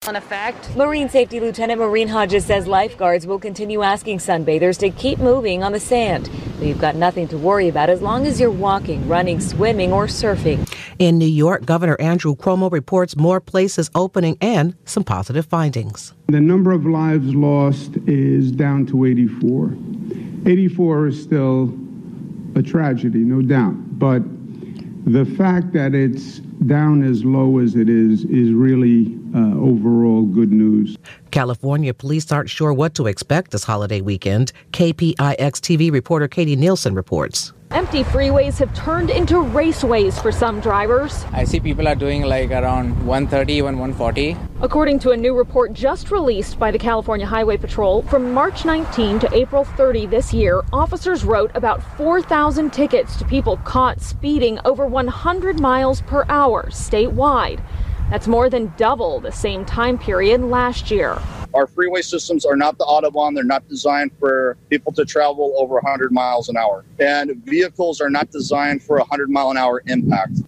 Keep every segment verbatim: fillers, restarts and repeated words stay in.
in effect. Marine Safety Lieutenant Maureen Hodges says lifeguards will continue asking sunbathers to keep moving on the sand. But you've got nothing to worry about as long as you're walking, running, swimming, or surfing. In New York, Governor Andrew Cuomo reports more places opening and some positive findings. The number of lives lost is down to eighty-four. eighty-four is still a tragedy, no doubt. But the fact that it's down as low as it is is really uh, overall good news. California police aren't sure what to expect this holiday weekend. K P I X T V reporter Katie Nielsen reports. Empty freeways have turned into raceways for some drivers. I see people are doing like around one thirty, even one forty. According to a new report just released by the California Highway Patrol, from March nineteenth to April thirtieth this year, officers wrote about four thousand tickets to people caught speeding over one hundred miles per hour statewide. That's more than double the same time period last year. Our freeway systems are not the Autobahn. They're not designed for people to travel over one hundred miles an hour. And vehicles are not designed for a one hundred mile an hour impact.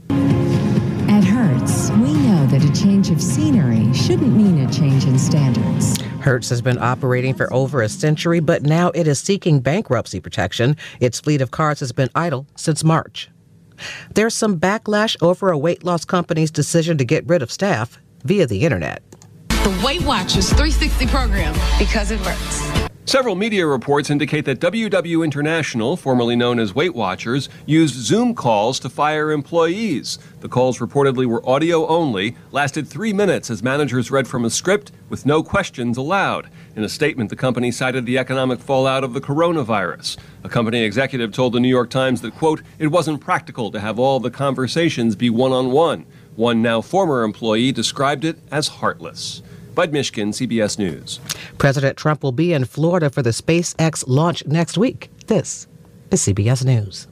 At Hertz, we know that a change of scenery shouldn't mean a change in standards. Hertz has been operating for over a century, but now it is seeking bankruptcy protection. Its fleet of cars has been idle since March. There's some backlash over a weight loss company's decision to get rid of staff via the internet. The Weight Watchers three sixty program, because it works. Several media reports indicate that W W International, formerly known as Weight Watchers, used Zoom calls to fire employees. The calls reportedly were audio only, lasted three minutes as managers read from a script with no questions allowed. In a statement, the company cited the economic fallout of the coronavirus. A company executive told the New York Times that, quote, it wasn't practical to have all the conversations be one-on-one. One now former employee described it as heartless. Bud Mishkin, C B S News. President Trump will be in Florida for the SpaceX launch next week. This is C B S News.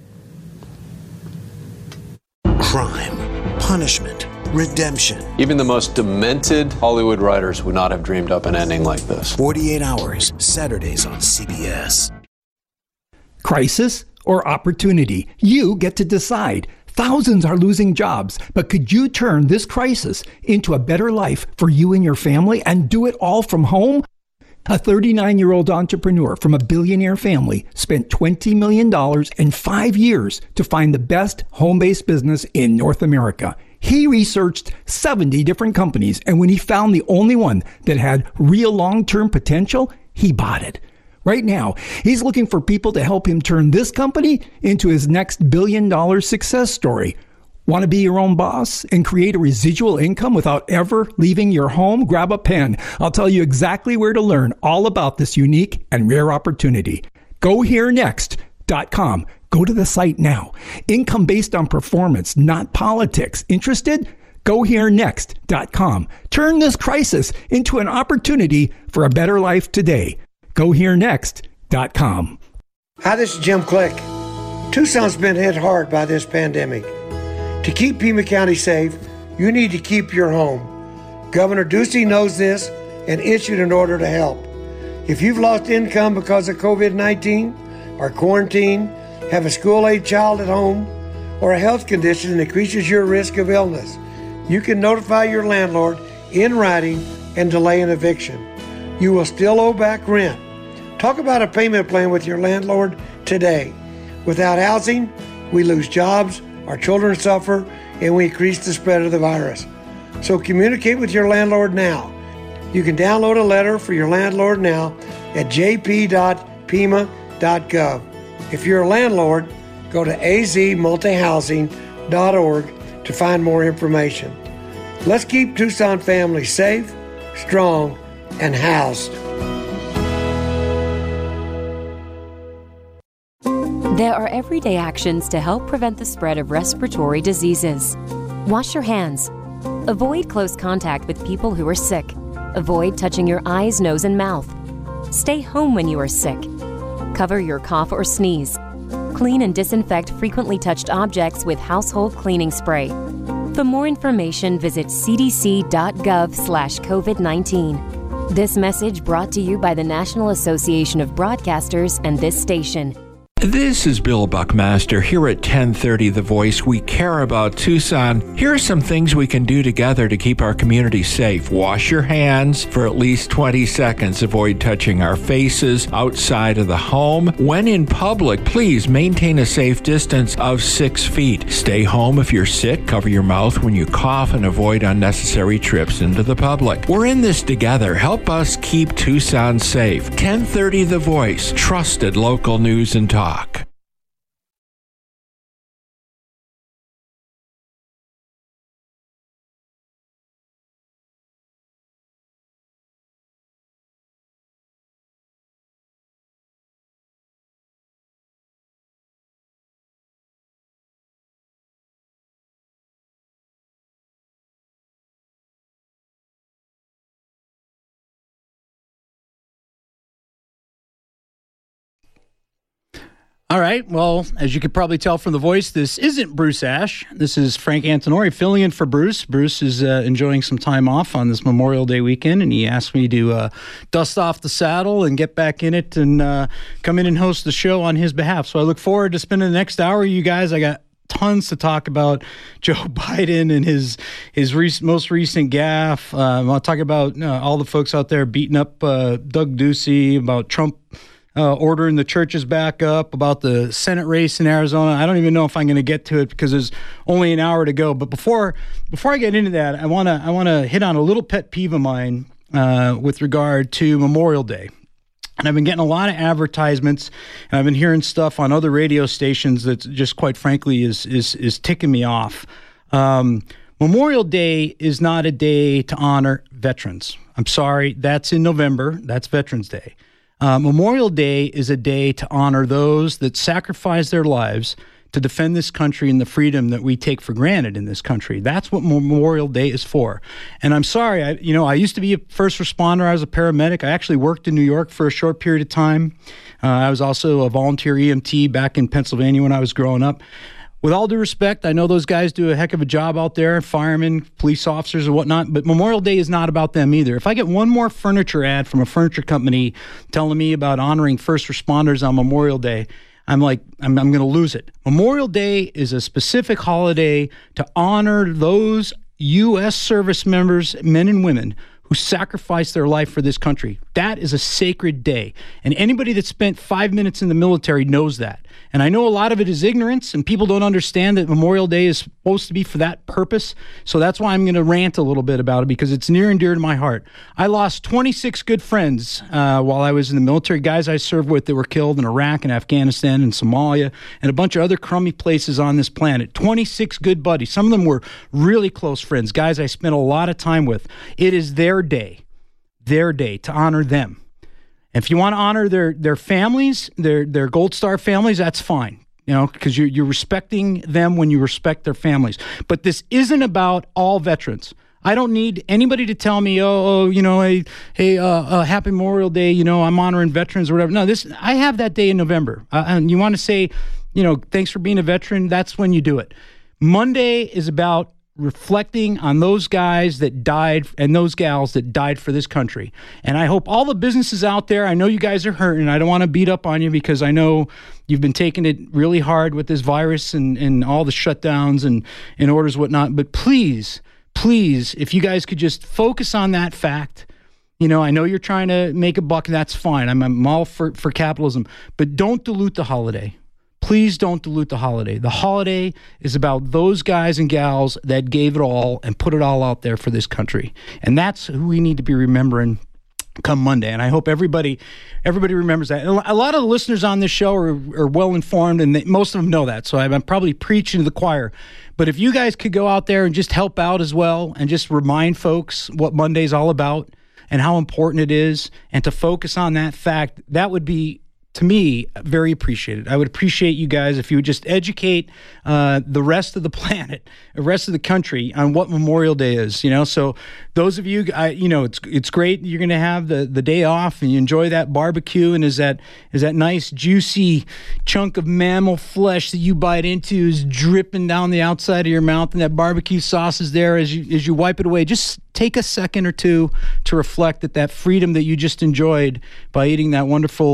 Crime, punishment, redemption. Even the most demented Hollywood writers would not have dreamed up an ending like this. forty-eight hours, Saturdays on C B S. Crisis or opportunity? You get to decide. Thousands are losing jobs, but could you turn this crisis into a better life for you and your family and do it all from home? A thirty-nine-year-old entrepreneur from a billionaire family spent twenty million dollars in five years to find the best home-based business in North America. He researched seventy different companies, and when he found the only one that had real long-term potential, he bought it. Right now, he's looking for people to help him turn this company into his next billion-dollar success story. Want to be your own boss and create a residual income without ever leaving your home? Grab a pen. I'll tell you exactly where to learn all about this unique and rare opportunity. go here next dot com. Go to the site now. Income based on performance, not politics. Interested? go here next dot com. Turn this crisis into an opportunity for a better life today. go here next dot com. Hi, this is Jim Click. Tucson's been hit hard by this pandemic. To keep Pima County safe, you need to keep your home. Governor Ducey knows this and issued an order to help. If you've lost income because of covid nineteen or quarantine, have a school-age child at home, or a health condition that increases your risk of illness, you can notify your landlord in writing and delay an eviction. You will still owe back rent. Talk about a payment plan with your landlord today. Without housing, we lose jobs, our children suffer, and we increase the spread of the virus. So communicate with your landlord now. You can download a letter for your landlord now at j p dot pima dot gov. If you're a landlord, go to a z multihousing dot org to find more information. Let's keep Tucson families safe, strong, and housed. There are everyday actions to help prevent the spread of respiratory diseases. Wash your hands. Avoid close contact with people who are sick. Avoid touching your eyes, nose, and mouth. Stay home when you are sick. Cover your cough or sneeze. Clean and disinfect frequently touched objects with household cleaning spray. For more information, visit c d c dot gov slash covid nineteen. This message brought to you by the National Association of Broadcasters and this station. This is Bill Buckmaster here at ten thirty The Voice. We care about Tucson. Here are some things we can do together to keep our community safe. Wash your hands for at least twenty seconds. Avoid touching our faces outside of the home. When in public, please maintain a safe distance of six feet. Stay home if you're sick. Cover your mouth when you cough and avoid unnecessary trips into the public. We're in this together. Help us keep Tucson safe. ten thirty The Voice. Trusted local news and talk. All right. Well, as you could probably tell from the voice, this isn't Bruce Ash. This is Frank Antonori filling in for Bruce. Bruce is uh, enjoying some time off on this Memorial Day weekend, and he asked me to uh, dust off the saddle and get back in it and uh, come in and host the show on his behalf. So I look forward to spending the next hour with you guys. I got tons to talk about Joe Biden and his his rec- most recent gaffe. Uh, I'll talk about uh, all the folks out there beating up uh, Doug Ducey, about Trump Uh, ordering the churches back up, about the Senate race in Arizona. I don't even know if I'm going to get to it because there's only an hour to go. But before before I get into that, I want to I want to hit on a little pet peeve of mine uh, with regard to Memorial Day. And I've been getting a lot of advertisements, and I've been hearing stuff on other radio stations that just, quite frankly, is is is ticking me off. Um, Memorial Day is not a day to honor veterans. I'm sorry, that's in November. That's Veterans Day. Uh, Memorial Day is a day to honor those that sacrifice their lives to defend this country and the freedom that we take for granted in this country. That's what Memorial Day is for. And I'm sorry, I, you know, I used to be a first responder. I was a paramedic. I actually worked in New York for a short period of time. Uh, I was also a volunteer E M T back in Pennsylvania when I was growing up. With all due respect, I know those guys do a heck of a job out there, firemen, police officers and whatnot, but Memorial Day is not about them either. If I get one more furniture ad from a furniture company telling me about honoring first responders on Memorial Day, I'm like, I'm, I'm going to lose it. Memorial Day is a specific holiday to honor those U S service members, men and women, who sacrificed their life for this country. That is a sacred day. And anybody that spent five minutes in the military knows that. And I know a lot of it is ignorance, and people don't understand that Memorial Day is supposed to be for that purpose. So that's why I'm going to rant a little bit about it, because it's near and dear to my heart. I lost twenty-six good friends uh, while I was in the military, guys I served with that were killed in Iraq and Afghanistan and Somalia and a bunch of other crummy places on this planet. twenty-six good buddies. Some of them were really close friends, guys I spent a lot of time with. It is their day, their day to honor them. If you want to honor their their families, their their Gold Star families, that's fine, you know, because you're, you're respecting them when you respect their families. But this isn't about all veterans. I don't need anybody to tell me, oh, oh you know, hey, hey uh, uh, happy Memorial Day, you know, I'm honoring veterans or whatever. No, this I have that day in November. Uh, and you want to say, you know, thanks for being a veteran, that's when you do it. Monday is about reflecting on those guys that died and those gals that died for this country. And I hope all the businesses out there, I know you guys are hurting. I don't want to beat up on you because I know you've been taking it really hard with this virus and, and all the shutdowns and, and orders and whatnot. But please, please, if you guys could just focus on that fact. You know, I know you're trying to make a buck, and that's fine. I'm, I'm all for, for capitalism. But don't dilute the holiday. Please don't dilute the holiday. The holiday is about those guys and gals that gave it all and put it all out there for this country. And that's who we need to be remembering come Monday. And I hope everybody everybody remembers that. And a lot of the listeners on this show are, are well-informed, and they, most of them know that. So I'm probably preaching to the choir. But if you guys could go out there and just help out as well and just remind folks what Monday's all about and how important it is, and to focus on that fact, that would be, to me, very appreciated. I would appreciate you guys if you would just educate uh, the rest of the planet, the rest of the country on what Memorial Day is. You know, so those of you, I, you know, it's it's great. You're going to have the, the day off and you enjoy that barbecue, and is that is that nice juicy chunk of mammal flesh that you bite into is dripping down the outside of your mouth, and that barbecue sauce is there as you as you wipe it away. Just take a second or two to reflect that that freedom that you just enjoyed by eating that wonderful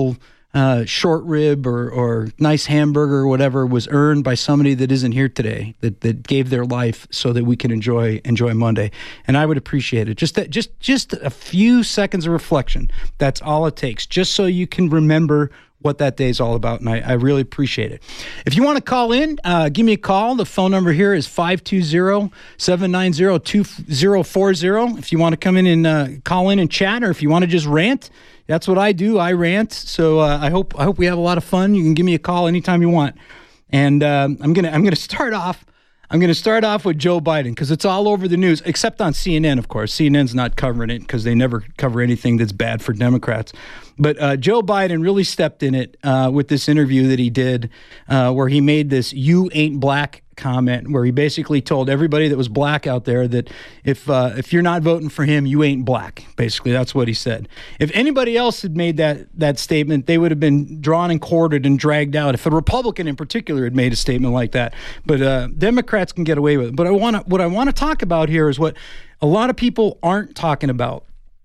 uh, short rib or, or nice hamburger or whatever was earned by somebody that isn't here today, that, that gave their life so that we can enjoy enjoy Monday. And I would appreciate it. Just that, just just a few seconds of reflection. That's all it takes, just so you can remember what that day is all about, and I, I really appreciate it. If you want to call in, uh, give me a call. The phone number here is five two zero, seven nine zero, two zero four zero. If you want to come in and uh, call in and chat, or if you want to just rant, that's what I do. I rant. So uh, I hope I hope we have a lot of fun. You can give me a call anytime you want. And um, I'm gonna I'm gonna start off. I'm going to start off with Joe Biden because it's all over the news, except on C N N, of course. C N N's not covering it because they never cover anything that's bad for Democrats. But uh, Joe Biden really stepped in it uh, with this interview that he did uh, where he made this "you ain't black" comment, where he basically told everybody that was black out there that if uh, if you're not voting for him, you ain't black. Basically, that's what he said. If anybody else had made that that statement, they would have been drawn and quartered and dragged out. If a Republican in particular had made a statement like that, but uh, Democrats can get away with it. But I want to what I want to talk about here is what a lot of people aren't talking about.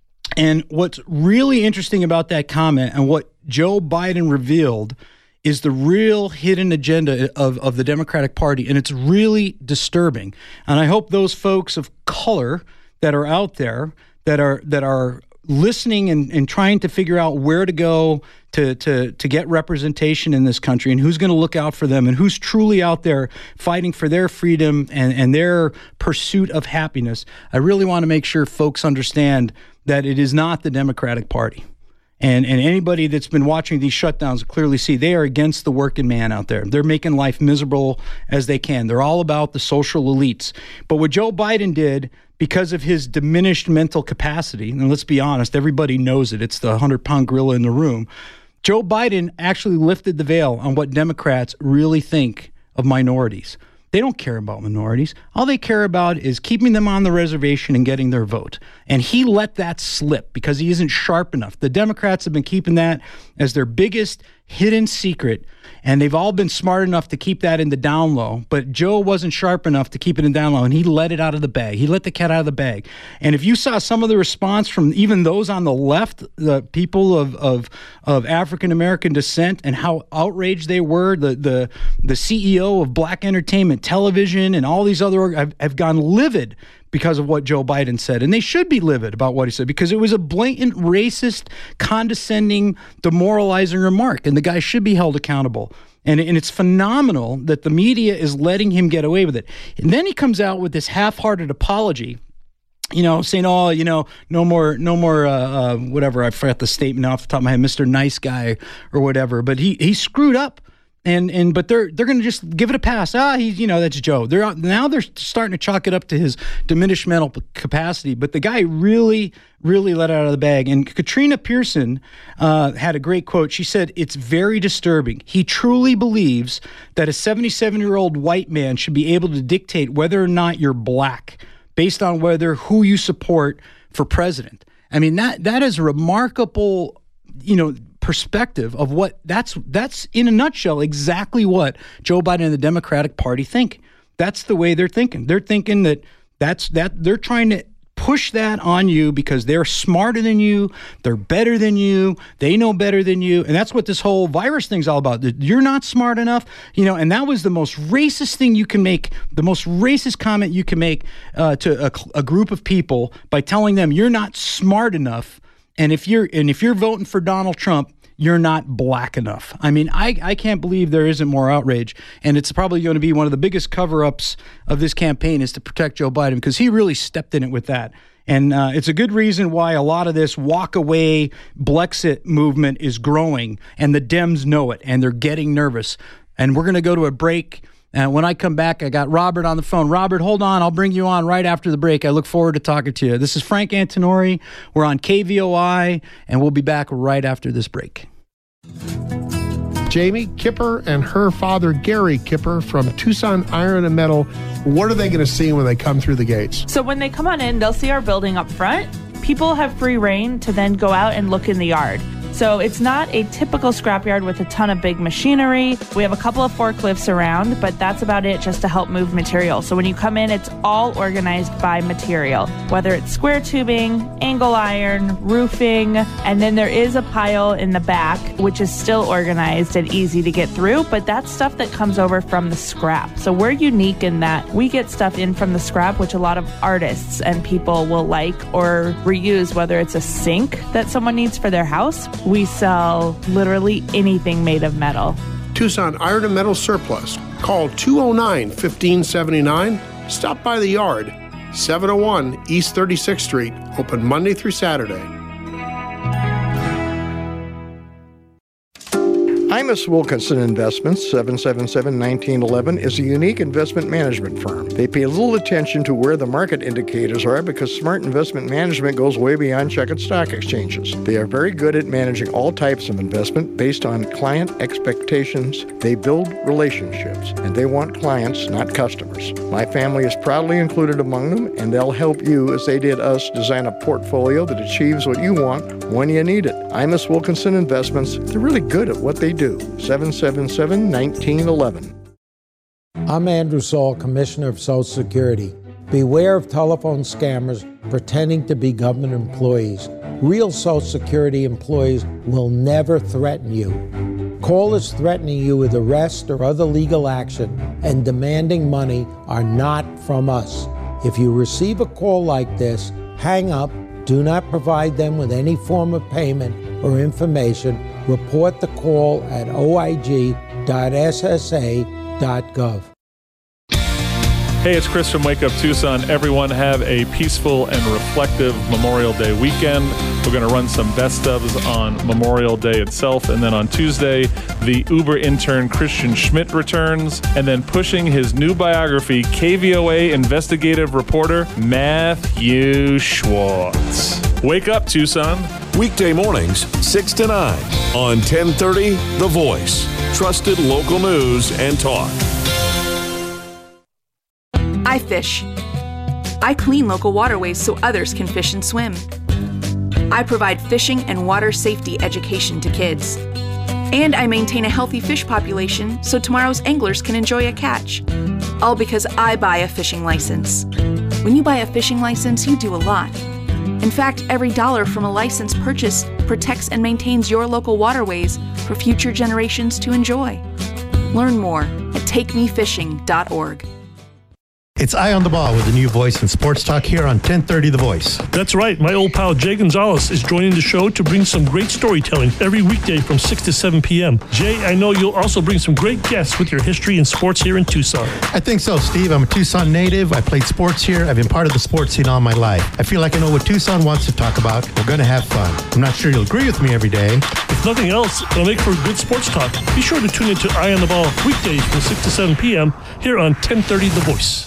And what's really interesting about that comment and what Joe Biden revealed is the real hidden agenda of, of the Democratic Party, and it's really disturbing. And I hope those folks of color that are out there that are that are listening and, and trying to figure out where to go to, to, to get representation in this country and who's going to look out for them and who's truly out there fighting for their freedom and, and their pursuit of happiness. I really want to make sure folks understand that it is not the Democratic Party. And and anybody that's been watching these shutdowns clearly see they are against the working man out there. They're making life miserable as they can. They're all about the social elites. But what Joe Biden did, because of his diminished mental capacity, and let's be honest, everybody knows it. It's the hundred-pound gorilla in the room. Joe Biden actually lifted the veil on what Democrats really think of minorities. They don't care about minorities. All they care about is keeping them on the reservation and getting their vote. And he let that slip because he isn't sharp enough. The Democrats have been keeping that as their biggest hidden secret, and they've all been smart enough to keep that in the down low. But Joe wasn't sharp enough to keep it in down low, and he let it out of the bag. He let the cat out of the bag. And if you saw some of the response from even those on the left, the people of of, of African-American descent, and how outraged they were, the the the C E O of Black Entertainment Television and all these other have, have gone livid because of what Joe Biden said. And they should be livid about what he said because it was a blatant, racist, condescending, demoralizing remark. And the guy should be held accountable. And, and it's phenomenal that the media is letting him get away with it. And then he comes out with this half-hearted apology, you know, saying, oh, you know, no more, no more, uh, uh, whatever. I forgot the statement off the top of my head, Mister Nice Guy or whatever. But he he screwed up. And and but they're they're going to just give it a pass. Ah, he's you know that's Joe. They're out, now they're starting to chalk it up to his diminished mental capacity. But the guy really really let it out of the bag. And Katrina Pearson uh, had a great quote. She said, "It's very disturbing. He truly believes that a seventy-seven-year-old white man should be able to dictate whether or not you're black based on whether who you support for president." I mean that that is remarkable. You know. Perspective of what that's that's in a nutshell exactly what Joe Biden and the Democratic Party think. That's the way they're thinking. They're thinking that that's that they're trying to push that on you because they're smarter than you, they're better than you, they know better than you, and that's what this whole virus thing's all about. You're not smart enough, you know, and that was the most racist thing you can make, the most racist comment you can make uh, to a, a group of people by telling them you're not smart enough. And if you're and if you're voting for Donald Trump, you're not black enough. I mean, I, I can't believe there isn't more outrage. And it's probably going to be one of the biggest cover-ups of this campaign is to protect Joe Biden because he really stepped in it with that. And uh, it's a good reason why a lot of this walk-away Blexit movement is growing. And the Dems know it, and they're getting nervous. And we're going to go to a break. And when I come back, I got Robert on the phone. Robert, hold on. I'll bring you on right after the break. I look forward to talking to you. This is Frank Antonori. We're on K V O I, and we'll be back right after this break. Jamie Kipper and her father, Gary Kipper, from Tucson Iron and Metal. What are they going to see when they come through the gates? So when they come on in, they'll see our building up front. People have free reign to then go out and look in the yard. So it's not a typical scrapyard with a ton of big machinery. We have a couple of forklifts around, but that's about it just to help move material. So when you come in, it's all organized by material, whether it's square tubing, angle iron, roofing, and then there is a pile in the back, which is still organized and easy to get through, but that's stuff that comes over from the scrap. So we're unique in that we get stuff in from the scrap, which a lot of artists and people will like or reuse, whether it's a sink that someone needs for their house. We sell literally anything made of metal. Tucson Iron and Metal Surplus. Call two oh nine, fifteen seventy-nine. Stop by the yard, seven oh one East thirty-sixth Street, open Monday through Saturday. Imus Wilkinson Investments, seven seven seven, one nine one one, is a unique investment management firm. They pay little attention to where the market indicators are because smart investment management goes way beyond checkered stock exchanges. They are very good at managing all types of investment based on client expectations. They build relationships, and they want clients, not customers. My family is proudly included among them, and they'll help you, as they did us, design a portfolio that achieves what you want when you need it. Imus Wilkinson Investments, they're really good at what they do. seven seven seven, one nine one one. I'm Andrew Saul, Commissioner of Social Security. Beware of telephone scammers pretending to be government employees. Real Social Security employees will never threaten you. Callers threatening you with arrest or other legal action and demanding money are not from us. If you receive a call like this, hang up, do not provide them with any form of payment or information. Report the call at o i g dot s s a dot gov. Hey, it's Chris from Wake Up Tucson. Everyone have a peaceful and reflective Memorial Day weekend. We're going to run some best ofs on Memorial Day itself. And then on Tuesday, the Uber intern Christian Schmidt returns. And then pushing his new biography, K V O A investigative reporter Matthew Schwartz. Wake up, Tucson. Weekday mornings, six to nine on ten thirty The Voice. Trusted local news and talk. I fish. I clean local waterways so others can fish and swim. I provide fishing and water safety education to kids. And I maintain a healthy fish population so tomorrow's anglers can enjoy a catch. All because I buy a fishing license. When you buy a fishing license, you do a lot. In fact, every dollar from a license purchase protects and maintains your local waterways for future generations to enjoy. Learn more at take me fishing dot org. It's Eye on the Ball with a new voice in sports talk here on ten thirty The Voice. That's right. My old pal Jay Gonzalez is joining the show to bring some great storytelling every weekday from six to seven p.m. Jay, I know you'll also bring some great guests with your history in sports here in Tucson. I think so, Steve. I'm a Tucson native. I played sports here. I've been part of the sports scene all my life. I feel like I know what Tucson wants to talk about. We're going to have fun. I'm not sure you'll agree with me every day. If nothing else, it'll make for good sports talk. Be sure to tune into Eye on the Ball weekdays from six to seven p.m. here on ten thirty The Voice.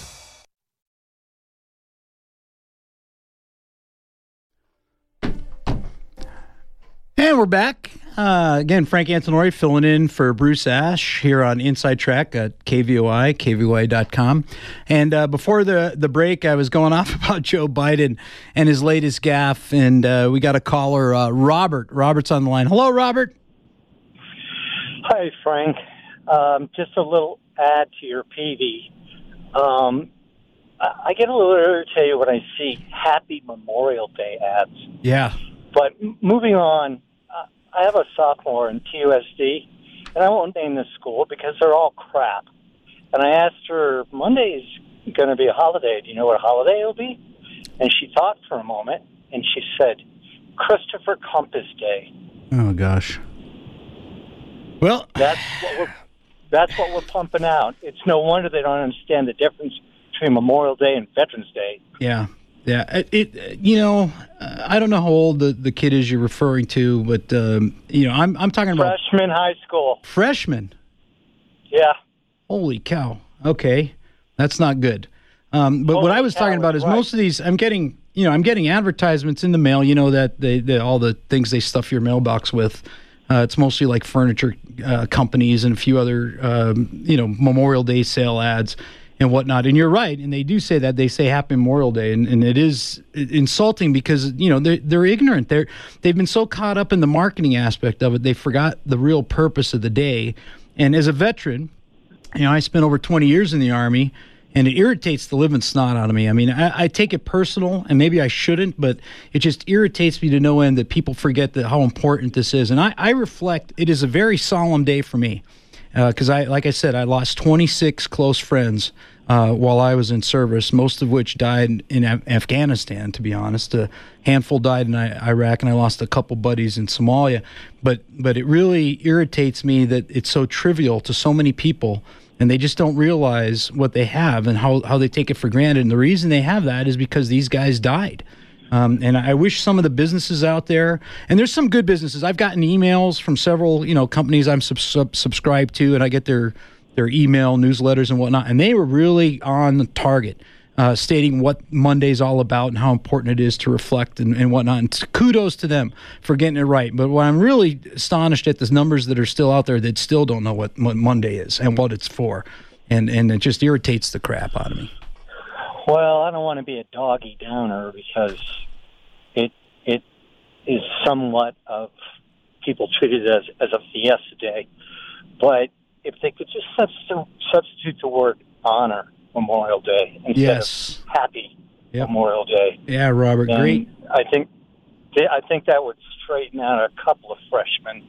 And we're back. Uh, again, Frank Antonori filling in for Bruce Ash here on Inside Track at K V O I, K V O I dot com. And uh, before the, the break, I was going off about Joe Biden and his latest gaffe, and uh, we got a caller, uh, Robert. Robert's on the line. Hello, Robert. Hi, Frank. Um, just a little add to your P V. Um, I get a little irritated when I see Happy Memorial Day ads. Yeah. But moving on, I have a sophomore in T U S D, and I won't name this school because they're all crap. And I asked her, Monday is going to be a holiday. Do you know what holiday it'll be? And she thought for a moment, and she said, Christopher Compass Day. Oh, gosh. Well, that's what we're, that's what we're pumping out. It's no wonder they don't understand the difference between Memorial Day and Veterans Day. Yeah. Yeah, it, it. You know, I don't know how old the, the kid is you're referring to, but um, you know, I'm I'm talking about freshman high school. Freshman. Yeah. Holy cow. Okay, that's not good. Um, but Holy what I was talking about is right. Most of these, I'm getting, you know, I'm getting advertisements in the mail. You know that they, they all the things they stuff your mailbox with. Uh, it's mostly like furniture uh, companies and a few other, um, you know, Memorial Day sale ads. and whatnot. And you're right, and they do say that. They say Happy Memorial Day, and, and it is insulting because, you know, they're, they're ignorant. They're, they've been so caught up in the marketing aspect of it, they forgot the real purpose of the day. And as a veteran, you know, I spent over twenty years in the Army, and it irritates the living snot out of me. I mean, I, I take it personal, and maybe I shouldn't, but it just irritates me to no end that people forget that how important this is. And I, I reflect, it is a very solemn day for me. Because, uh, I, like I said, I lost twenty-six close friends uh, while I was in service, most of which died in Af- Afghanistan, to be honest. A handful died in I- Iraq, and I lost a couple buddies in Somalia. But but it really irritates me that it's so trivial to so many people, and they just don't realize what they have and how, how they take it for granted. And the reason they have that is because these guys died. Um, and I wish some of the businesses out there, and there's some good businesses. I've gotten emails from several, you know, companies I'm sub- sub- subscribed to, and I get their their email newsletters and whatnot. And they were really on target, uh, stating what Monday's all about and how important it is to reflect and, and whatnot. And kudos to them for getting it right. But what I'm really astonished at the numbers that are still out there that still don't know what, what Monday is and what it's for, and and it just irritates the crap out of me. Well, I don't want to be a doggy downer because it it is somewhat of people treat it as, as a fiesta day. But if they could just substitute, substitute the word honor Memorial Day instead yes. of happy yep. Memorial Day. Yeah, Robert, and great. I think I think that would straighten out a couple of freshmen.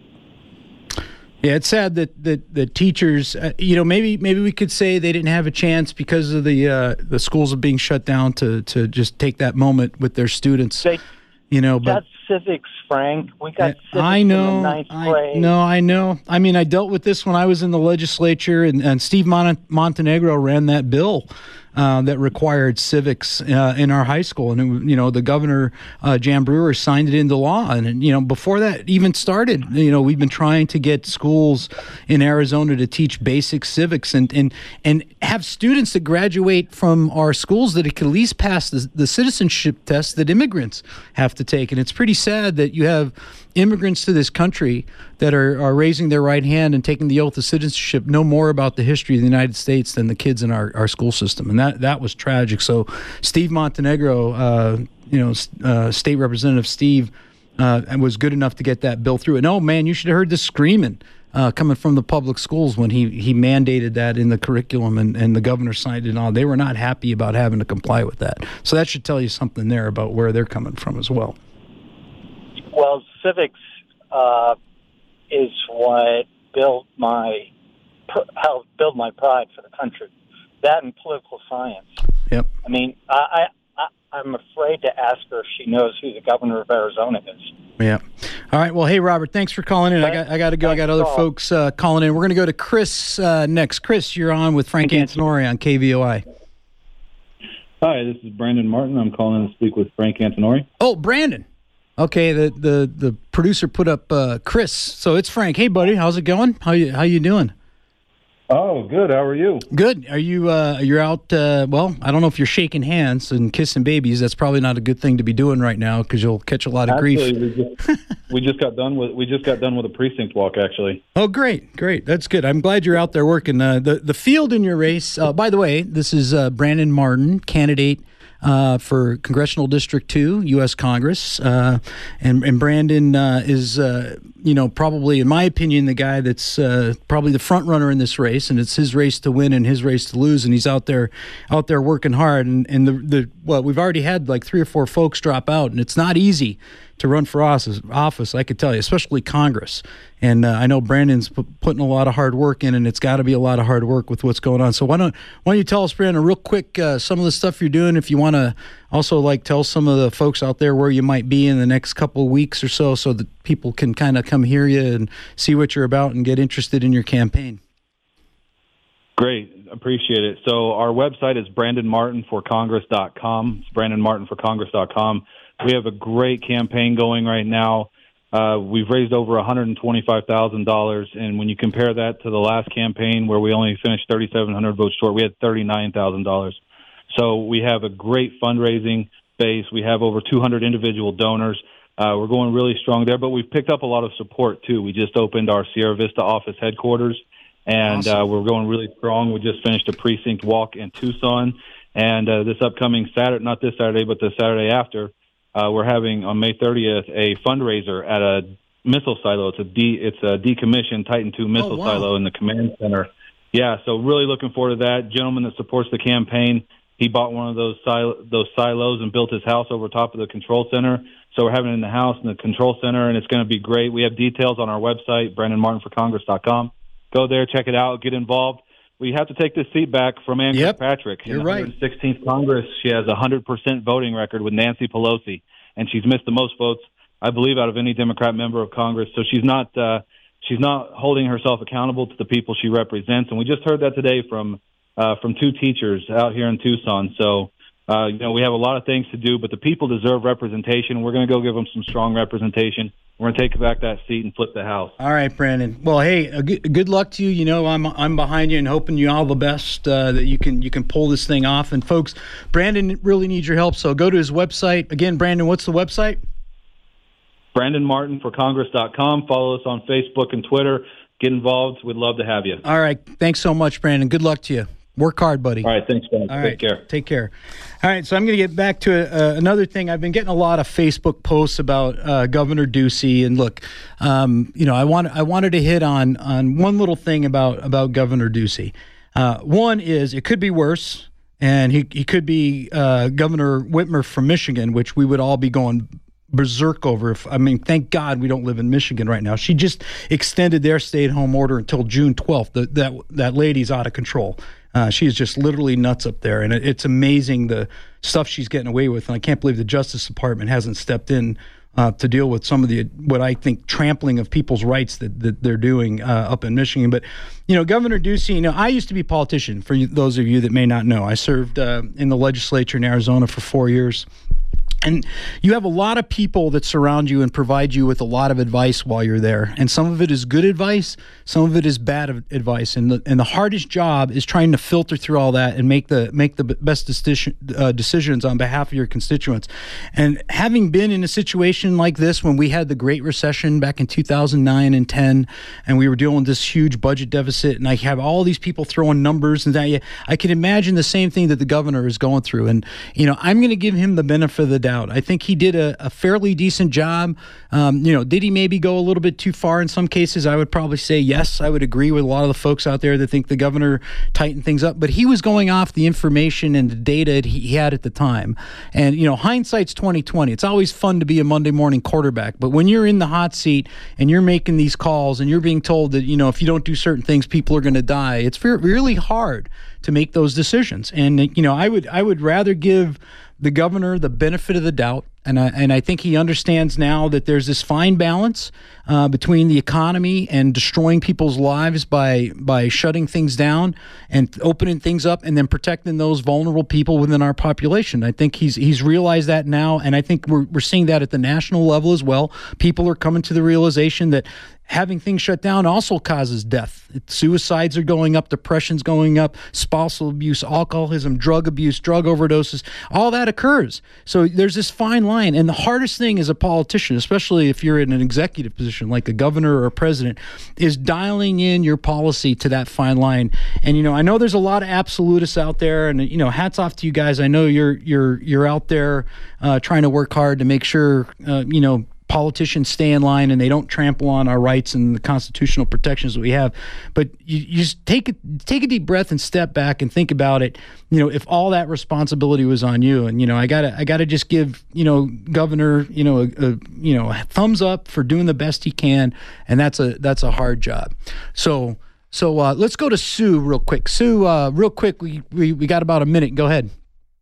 Yeah, it's sad that that the teachers, uh, you know, maybe maybe we could say they didn't have a chance because of the uh, the schools being shut down to to just take that moment with their students. They, you know, but got civics, Frank. We got civics I know, in the ninth I, grade. No, I know. I mean, I dealt with this when I was in the legislature, and, and Steve Mon- Montenegro ran that bill. Uh, that required civics uh, in our high school, and it, you know the governor uh, Jan Brewer signed it into law. And you know before that even started, you know we've been trying to get schools in Arizona to teach basic civics and and and have students that graduate from our schools that can at least pass the, the citizenship test that immigrants have to take. And it's pretty sad that you have immigrants to this country that are, are raising their right hand and taking the oath of citizenship know more about the history of the United States than the kids in our, our school system. And that, that was tragic. So Steve Montenegro, uh, you know, uh, State Representative Steve, uh, was good enough to get that bill through. And oh, man, you should have heard the screaming uh, coming from the public schools when he, he mandated that in the curriculum and, and the governor signed it and all. They were not happy about having to comply with that. So that should tell you something there about where they're coming from as well. Well, civics uh, is what built my helped build my pride for the country. That and political science. Yep. I mean, I, I I'm afraid to ask her if she knows who the governor of Arizona is. Yeah. All right. Well, hey, Robert, thanks for calling in. Thanks, I got I got to go. I got other call. folks uh, calling in. We're going to go to Chris uh, next. Chris, you're on with Frank Antonori on K V O I. Hi, this is Brandon Martin. I'm calling to speak with Frank Antonori. Oh, Brandon. Okay, the the, the producer put up uh, Chris, so it's Frank. Hey, buddy, how's it going? How you how you doing? Oh, good. How are you? Good. Are you uh, you're out? Uh, well, I don't know if you're shaking hands and kissing babies. That's probably not a good thing to be doing right now because you'll catch a lot of actually, grief. we just, we just got done with we just got done with a precinct walk. Actually. Oh, great, great. That's good. I'm glad you're out there working. Uh, the the field in your race. Uh, by the way, this is uh, Brandon Martin, candidate. Uh, for Congressional District two, U S Congress. Uh, and, and Brandon uh, is, uh, you know, probably, in my opinion, the guy that's uh, probably the front runner in this race, and it's his race to win and his race to lose, and he's out there out there working hard. And, and the, the well, we've already had like three or four folks drop out, and it's not easy to run for office, office I could tell you, especially Congress. And uh, I know Brandon's p- putting a lot of hard work in, and it's got to be a lot of hard work with what's going on. So why don't why don't you tell us, Brandon, real quick, uh, some of the stuff you're doing, if you want to also like tell some of the folks out there where you might be in the next couple of weeks or so, so that people can kind of come hear you and see what you're about and get interested in your campaign. Great. Appreciate it. So our website is brandon martin for congress dot com. It's brandon martin for congress dot com. We have a great campaign going right now. Uh, we've raised over one hundred twenty-five thousand dollars, and when you compare that to the last campaign where we only finished thirty-seven hundred votes short, we had thirty-nine thousand dollars. So we have a great fundraising base. We have over two hundred individual donors. Uh, we're going really strong there, but we've picked up a lot of support, too. We just opened our Sierra Vista office headquarters, and Awesome. uh, we're going really strong. We just finished a precinct walk in Tucson, and uh, this upcoming Saturday, not this Saturday, but the Saturday after, uh, we're having on May thirtieth a fundraiser at a missile silo. It's a de- it's a decommissioned Titan two missile Oh, wow. silo in the command center. Yeah, so really looking forward to that. Gentleman that supports the campaign, he bought one of those sil- those silos and built his house over top of the control center. So we're having it in the house in the control center, and it's going to be great. We have details on our website, brandon martin for congress dot com. Go there, check it out, get involved. We have to take this seat back from Ann Yep, Kirkpatrick. you're in the right. one hundred sixteenth Congress, she has a one hundred percent voting record with Nancy Pelosi, and she's missed the most votes, I believe, out of any Democrat member of Congress. So she's not uh, she's not holding herself accountable to the people she represents. And we just heard that today from uh, from two teachers out here in Tucson. So, uh, you know, we have a lot of things to do, but the people deserve representation. We're going to go give them some strong representation. We're going to take back that seat and flip the house. All right, Brandon. Well, hey, uh, good, good luck to you. You know, I'm I'm behind you and hoping you all the best uh, that you can you can pull this thing off. And folks, Brandon really needs your help. So go to his website again. Brandon, what's the website? brandon martin for congress dot com. Follow us on Facebook and Twitter. Get involved. We'd love to have you. All right. Thanks so much, Brandon. Good luck to you. Work hard, buddy. All right. Thanks, guys. All Take right, care. Take care. All right, so I'm going to get back to uh, another thing. I've been getting a lot of Facebook posts about uh, Governor Ducey, and look, um, you know, I want I wanted to hit on on one little thing about about Governor Ducey. Uh, one is it could be worse, and he he could be uh, Governor Whitmer from Michigan, which we would all be going berserk over. If, I mean, thank God we don't live in Michigan right now. She just extended their stay-at-home order until June twelfth. The, that that lady's out of control. Uh, she is just literally nuts up there, and it, it's amazing the stuff she's getting away with. And I can't believe the Justice Department hasn't stepped in uh, to deal with some of the what I think trampling of people's rights that, that they're doing uh, up in Michigan. But you know, Governor Ducey. You know, I used to be a politician. For you, those of you that may not know, I served uh, in the legislature in Arizona for four years. And you have a lot of people that surround you and provide you with a lot of advice while you're there. And some of it is good advice, some of it is bad advice. And the, and the hardest job is trying to filter through all that and make the make the best decision, uh, decisions on behalf of your constituents. And having been in a situation like this when we had the Great Recession back in two thousand nine and ten, and we were dealing with this huge budget deficit, and I have all these people throwing numbers and that, I can imagine the same thing that the governor is going through. And, you know, I'm going to give him the benefit of the doubt. I think he did a, a fairly decent job. Um, you know, did he maybe go a little bit too far in some cases? I would probably say yes. I would agree with a lot of the folks out there that think the governor tightened things up. But he was going off the information and the data he had at the time. And, you know, hindsight's twenty twenty. It's always fun to be a Monday morning quarterback. But when you're in the hot seat and you're making these calls and you're being told that, you know, if you don't do certain things, people are going to die, it's really hard to make those decisions. And, you know, I would I would rather give the governor the benefit of the doubt, and I, and I think he understands now that there's this fine balance uh, between the economy and destroying people's lives by by shutting things down and opening things up, and then protecting those vulnerable people within our population. I think he's he's realized that now, and I think we're we're seeing that at the national level as well. People are coming to the realization that having things shut down also causes death. Suicides are going up, depression's going up, spousal abuse, alcoholism, drug abuse, drug overdoses, all that occurs. So there's this fine line. And the hardest thing as a politician, especially if you're in an executive position like a governor or a president, is dialing in your policy to that fine line. And, you know, I know there's a lot of absolutists out there, and, you know, hats off to you guys. I know you're you're you're out there uh, trying to work hard to make sure, uh, you know, politicians stay in line and they don't trample on our rights and the constitutional protections that we have. But you, you just take a, take a deep breath and step back and think about it. You know, if all that responsibility was on you, and, you know, I gotta, I gotta just give, you know, Governor, you know, a, a you know, a thumbs up for doing the best he can. And that's a, that's a hard job. So, so uh, let's go to Sue real quick. Sue, uh, real quick, we, we, we got about a minute. Go ahead.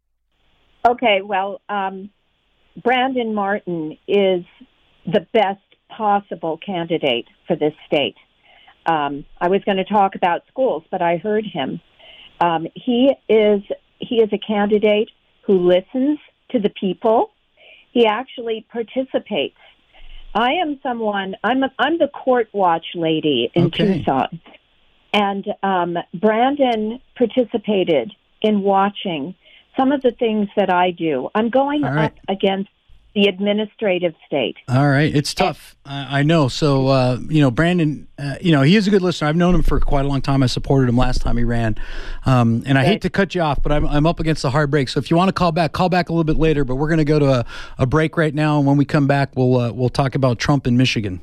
Okay. Well, um, Brandon Martin is the best possible candidate for this state. Um, I was going to talk about schools, but I heard him. Um, he is he is a candidate who listens to the people. He actually participates. I am someone. I'm a, I'm the court watch lady in Okay. Tucson, and um, Brandon participated in watching some of the things that I do. I'm going All right. up against the administrative state. All right. It's tough. I, I know. So, uh, you know, Brandon, uh, you know, he is a good listener. I've known him for quite a long time. I supported him last time he ran. Um, and I hate to cut you off, but I'm, I'm up against a hard break. So if you want to call back, call back a little bit later. But we're going to go to a, a break right now. And when we come back, we'll uh, we'll talk about Trump in Michigan.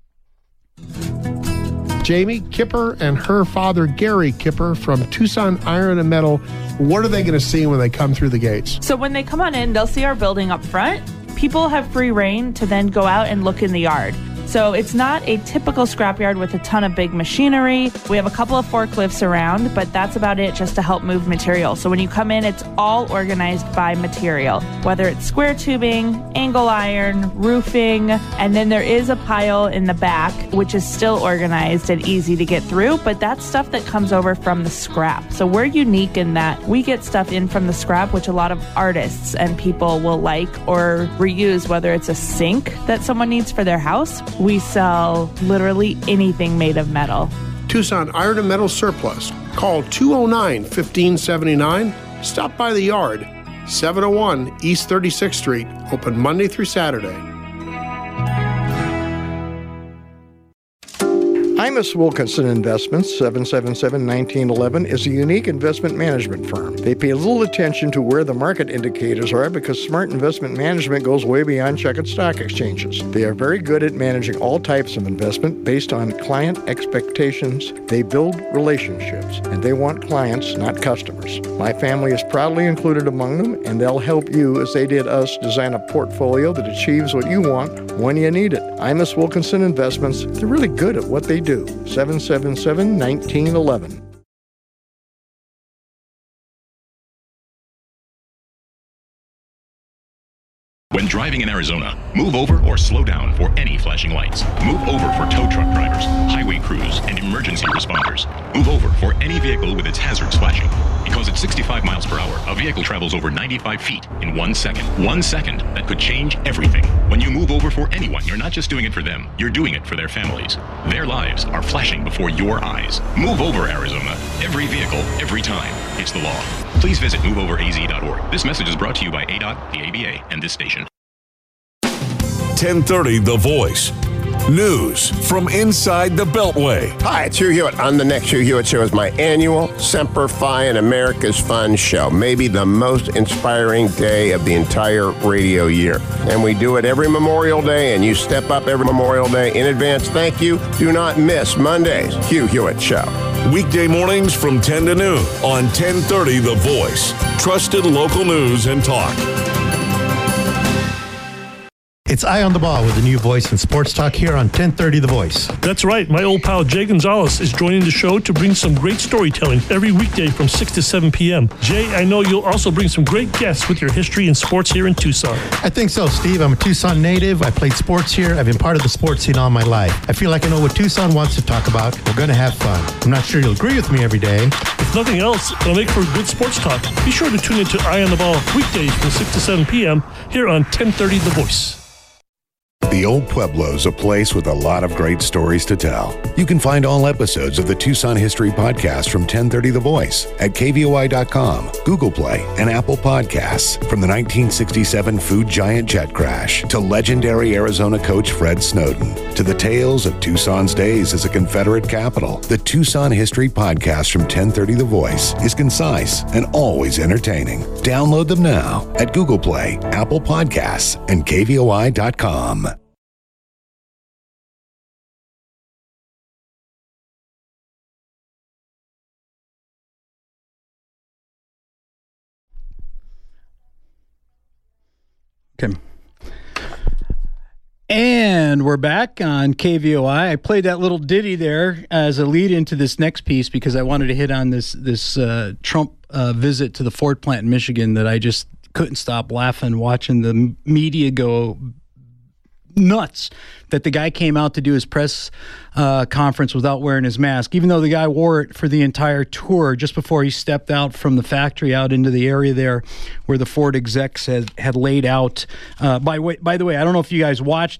Jamie Kipper and her father, Gary Kipper, from Tucson Iron and Metal. What are they going to see when they come through the gates? So when they come on in, they'll see our building up front. People have free reign to then go out and look in the yard. So it's not a typical scrapyard with a ton of big machinery. We have a couple of forklifts around, but that's about it just to help move material. So when you come in, it's all organized by material, whether it's square tubing, angle iron, roofing, and then there is a pile in the back, which is still organized and easy to get through, but that's stuff that comes over from the scrap. So we're unique in that we get stuff in from the scrap, which a lot of artists and people will like or reuse, whether it's a sink that someone needs for their house. We sell literally anything made of metal. Tucson Iron and Metal Surplus. Call two oh nine, fifteen seventy-nine. Stop by the yard, seven oh one East thirty-sixth Street. Open Monday through Saturday. Imus Wilkinson Investments, seven seven seven, one nine one one, is a unique investment management firm. They pay little attention to where the market indicators are because smart investment management goes way beyond checkered stock exchanges. They are very good at managing all types of investment based on client expectations. They build relationships, and they want clients, not customers. My family is proudly included among them, and they'll help you, as they did us, design a portfolio that achieves what you want when you need it. Imus Wilkinson Investments, they're really good at what they do. seven seven seven, one nine one one. When driving in Arizona, move over or slow down for any flashing lights. Move over for tow truck drivers, highway crews, and emergency responders. Move over for any vehicle with its hazards flashing. Because at sixty-five miles per hour, a vehicle travels over ninety-five feet in one second. One second that could change everything. When you move over for anyone, you're not just doing it for them, you're doing it for their families. Their lives are flashing before your eyes. Move over, Arizona. Every vehicle, every time. It's the law. Please visit move over a z dot org. This message is brought to you by A D O T, the A B A, and this station. ten thirty The Voice. News from inside the Beltway. Hi, it's Hugh Hewitt. On the next Hugh Hewitt Show is my annual Semper Fi and America's Fun show. Maybe the most inspiring day of the entire radio year. And we do it every Memorial Day, and you step up every Memorial Day in advance. Thank you. Do not miss Monday's Hugh Hewitt Show. Weekday mornings from ten to noon on ten thirty The Voice. Trusted local news and talk. It's Eye on the Ball with a new voice in sports talk here on ten thirty The Voice. That's right. My old pal Jay Gonzalez is joining the show to bring some great storytelling every weekday from six to seven p.m. Jay, I know you'll also bring some great guests with your history in sports here in Tucson. I think so, Steve. I'm a Tucson native. I played sports here. I've been part of the sports scene all my life. I feel like I know what Tucson wants to talk about. We're going to have fun. I'm not sure you'll agree with me every day. If nothing else, it'll make for good sports talk. Be sure to tune into Eye on the Ball weekdays from six to seven p.m. here on ten thirty The Voice. The Old Pueblo's a place with a lot of great stories to tell. You can find all episodes of the Tucson History Podcast from ten thirty The Voice at K V O I dot com, Google Play, and Apple Podcasts. From the nineteen sixty-seven food giant jet crash to legendary Arizona coach Fred Snowden to the tales of Tucson's days as a Confederate capital, the Tucson History Podcast from ten thirty The Voice is concise and always entertaining. Download them now at Google Play, Apple Podcasts, and K V O I dot com. Okay. And we're back on K V O I. I played that little ditty there as a lead into this next piece because I wanted to hit on this this uh, Trump uh, visit to the Ford plant in Michigan that I just couldn't stop laughing watching the media go nuts that the guy came out to do his press uh, conference without wearing his mask, even though the guy wore it for the entire tour just before he stepped out from the factory out into the area there where the Ford execs had, had laid out. Uh, by, way, by the way, I don't know if you guys watched it.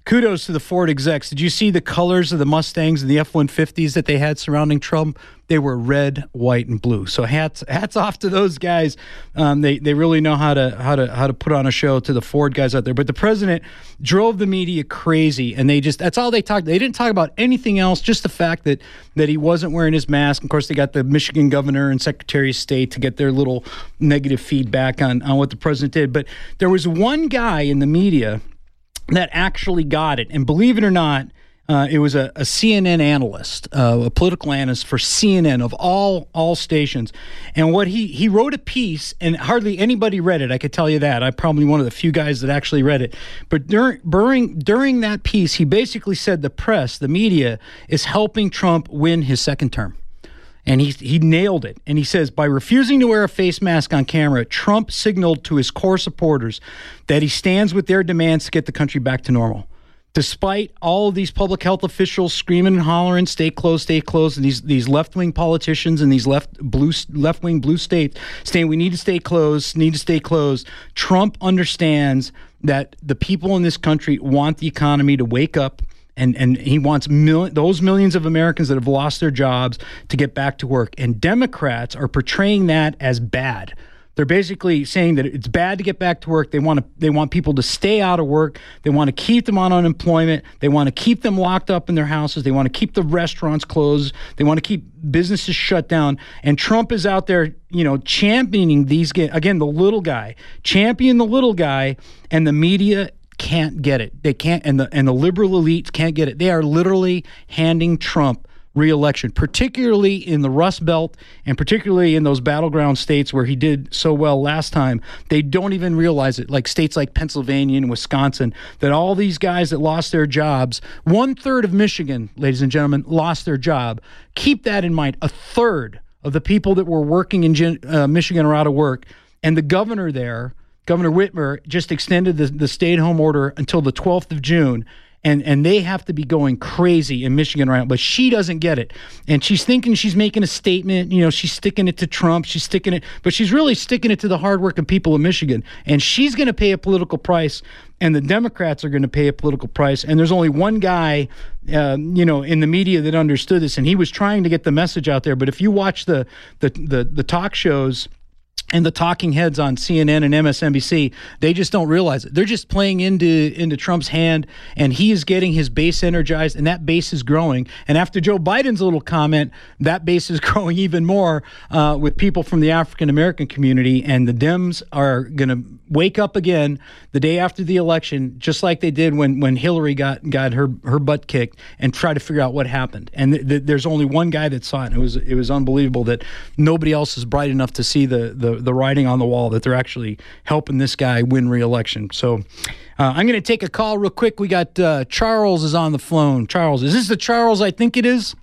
kudos to the Ford execs. Did you see the colors of the Mustangs and the F one fifties that they had surrounding Trump? They were red, white, and blue. So hats hats off to those guys. Um, they they really know how to how to how to put on a show to the Ford guys out there. But the president drove the media crazy, and they just that's all they talked. They didn't talk about anything else. Just the fact that that he wasn't wearing his mask. Of course, they got the Michigan governor and Secretary of State to get their little negative feedback on on what the president did. But there was one guy in the media that actually got it, and believe it or not. Uh, it was a, a C N N analyst, uh, a political analyst for C N N of all all stations, and what he he wrote a piece, and hardly anybody read it. I could tell you that. I'm probably one of the few guys that actually read it. But during during during that piece, he basically said the press, the media, is helping Trump win his second term. And he he nailed it. And he says, by refusing to wear a face mask on camera, Trump signaled to his core supporters that he stands with their demands to get the country back to normal. Despite all of these public health officials screaming and hollering, stay closed, stay closed, and these these left-wing politicians and these left blue left-wing blue states saying we need to stay closed, need to stay closed, Trump understands that the people in this country want the economy to wake up, and, and he wants mil- those millions of Americans that have lost their jobs to get back to work. And Democrats are portraying that as bad. They're basically saying that it's bad to get back to work. They want to. They want people to stay out of work. They want to keep them on unemployment. They want to keep them locked up in their houses. They want to keep the restaurants closed. They want to keep businesses shut down. And Trump is out there, you know, championing these. Again, the little guy, champion the little guy, and the media can't get it. They can't, and the and the liberal elites can't get it. They are literally handing Trump re-election, particularly in the Rust Belt and particularly in those battleground states where he did so well last time. They don't even realize it, like states like Pennsylvania and Wisconsin, that all these guys that lost their jobs, one third of Michigan, ladies and gentlemen, lost their job. Keep that in mind. A third of the people that were working in uh, Michigan are out of work. And the governor there, Governor Whitmer, just extended the, the stay-at-home order until the twelfth of June. And and they have to be going crazy in Michigan right now, but she doesn't get it. And she's thinking she's making a statement, you know, she's sticking it to Trump, she's sticking it, but she's really sticking it to the hardworking people of Michigan. And she's going to pay a political price, and the Democrats are going to pay a political price. And there's only one guy, uh, you know, in the media that understood this, and he was trying to get the message out there. But if you watch the the the, the talk shows and the talking heads on C N N and M S N B C, they just don't realize it. They're just playing into into Trump's hand, and he is getting his base energized, and that base is growing. And after Joe Biden's little comment, that base is growing even more uh, with people from the African-American community, and the Dems are going to wake up again the day after the election, just like they did when, when Hillary got got her, her butt kicked, and try to figure out what happened. And th- th- there's only one guy that saw it, and it was it was unbelievable that nobody else is bright enough to see the the the writing on the wall that they're actually helping this guy win re-election. So uh, I'm going to take a call real quick. We got uh, Charles is on the phone. Charles, is this the Charles I think it is?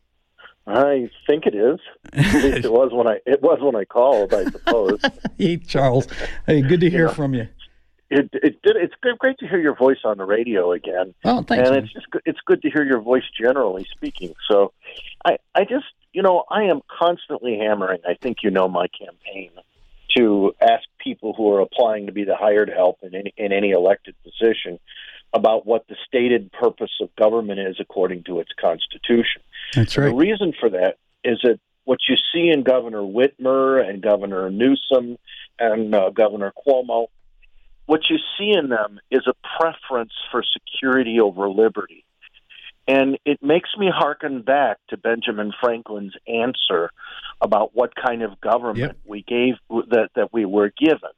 I think it is. At least it was when I it was when I called, I suppose. Hey, Charles. Hey, good to hear you know, from you. It it did. It's good, great to hear your voice on the radio again. Oh, thanks. And man. it's just good, it's good to hear your voice generally speaking. So, I I just you know I am constantly hammering. I think you know my campaign to ask people who are applying to be the hired help in any, in any elected position about what the stated purpose of government is according to its constitution. That's right. And the reason for that is that what you see in Governor Whitmer and Governor Newsom and uh, Governor Cuomo, what you see in them is a preference for security over liberty. And it makes me hearken back to Benjamin Franklin's answer about what kind of government yep. we gave that, that we were given.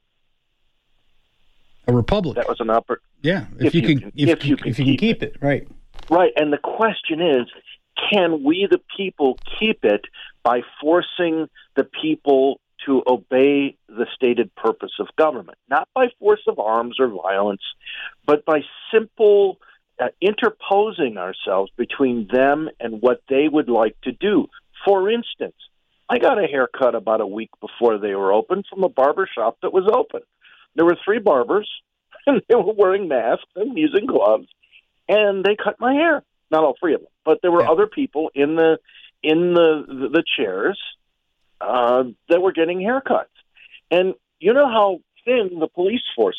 A republic. That was an upper. Yeah, if, if you, you can, if, if you, if you can keep it. it, right? Right, and the question is, can we, the people, keep it by forcing the people to obey the stated purpose of government? Not by force of arms or violence, but by simple uh, interposing ourselves between them and what they would like to do. For instance, I got a haircut about a week before they were open from a barber shop that was open. There were three barbers, and they were wearing masks and using gloves, and they cut my hair. Not all three of them, but there were yeah. other people in the in the the, the chairs uh, that were getting haircuts. And you know how thin the police force is.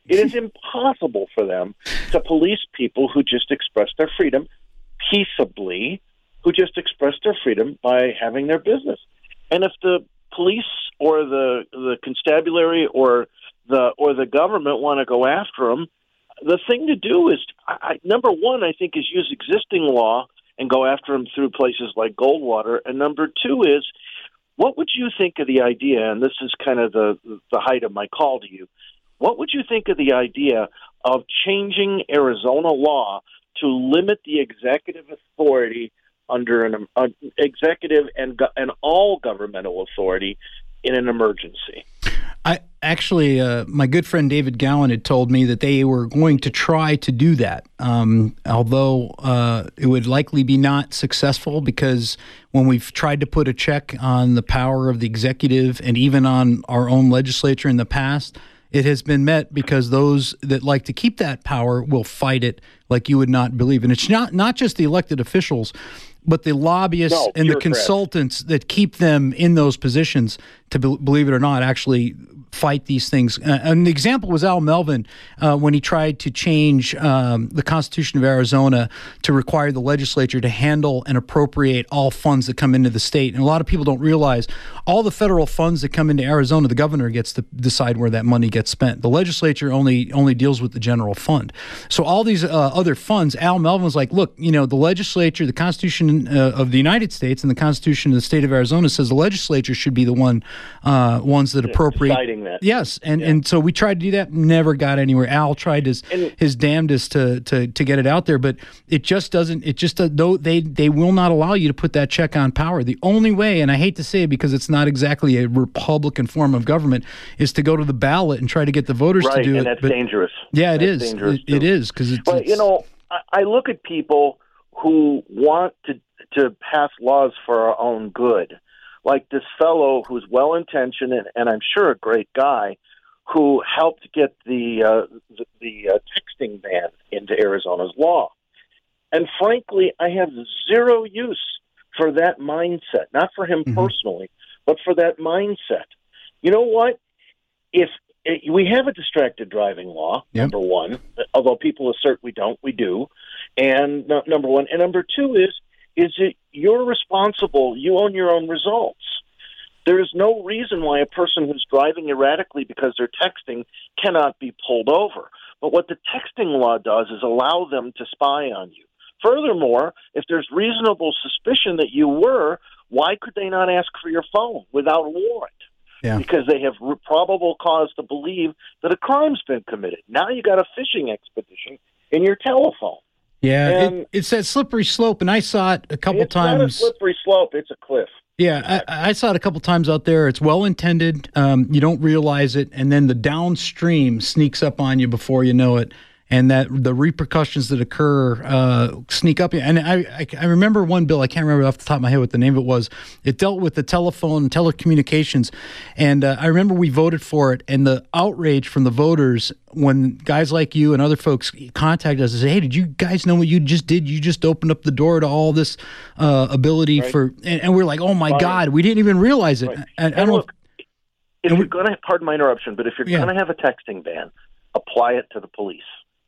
It is impossible for them to police people who just express their freedom peaceably, who just express their freedom by having their business. And if the police or the the constabulary or the or the government want to go after them, the thing to do is, I, number one, I think, is use existing law and go after them through places like Goldwater. And number two is, what would you think of the idea, and this is kind of the, the height of my call to you, what would you think of the idea of changing Arizona law to limit the executive authority under an uh, executive and, go- and all governmental authority in an emergency? I actually, uh, my good friend David Gowan had told me that they were going to try to do that, um, although uh, it would likely be not successful, because when we've tried to put a check on the power of the executive and even on our own legislature in the past, it has been met because those that like to keep that power will fight it like you would not believe. And it's not, not just the elected officials, but the lobbyists no, and the consultants that keep them in those positions, to be, believe it or not, actually fight these things. Uh, an example was Al Melvin uh, when he tried to change um, the Constitution of Arizona to require the legislature to handle and appropriate all funds that come into the state. And a lot of people don't realize all the federal funds that come into Arizona, the governor gets to decide where that money gets spent. The legislature only only deals with the general fund. So all these uh, other funds, Al Melvin was like, look, you know, the legislature, the Constitution uh, of the United States and the Constitution of the state of Arizona says the legislature should be the one uh, ones that appropriate. Deciding that. Yes, and, yeah. and so we tried to do that, never got anywhere. Al tried his and, his damnedest to, to to get it out there, but it just doesn't. It just though they they will not allow you to put that check on power. The only way, and I hate to say it because it's not exactly a Republican form of government, is to go to the ballot and try to get the voters right, to do and it. That's but, dangerous. Yeah, it that's is. Dangerous it, it is because it's. But it's, you know, I, I look at people who want to to pass laws for our own good, like this fellow who's well intentioned and, and I'm sure a great guy, who helped get the uh, the, the uh, texting ban into Arizona's law. And frankly, I have zero use for that mindset, not for him mm-hmm. personally, but for that mindset. You know what? If it, we have a distracted driving law, yep. number one, although people assert we don't, we do. And no, number one. And number two is, is that you're responsible. You own your own results. There is no reason why a person who's driving erratically because they're texting cannot be pulled over. But what the texting law does is allow them to spy on you. Furthermore, if there's reasonable suspicion that you were, why could they not ask for your phone without a warrant? Yeah. Because they have probable cause to believe that a crime's been committed. Now you got a fishing expedition in your telephone. Yeah, it, it's that slippery slope, and I saw it a couple it's times. It's not a slippery slope, it's a cliff. Yeah, I, I saw it a couple times out there. It's well-intended. Um, you don't realize it, and then the downstream sneaks up on you before you know it, and that the repercussions that occur uh, sneak up. And I, I, I remember one bill, I can't remember off the top of my head what the name of it was. It dealt with the telephone and telecommunications, and uh, I remember we voted for it, and the outrage from the voters when guys like you and other folks contact us and say, hey, did you guys know what you just did? You just opened up the door to all this uh, ability right. for, and, and we're like, oh my right. God, we didn't even realize it. Right. And, and I don't look, know, if you're going to, pardon my interruption, but if you're yeah. going to have a texting ban, apply it to the police.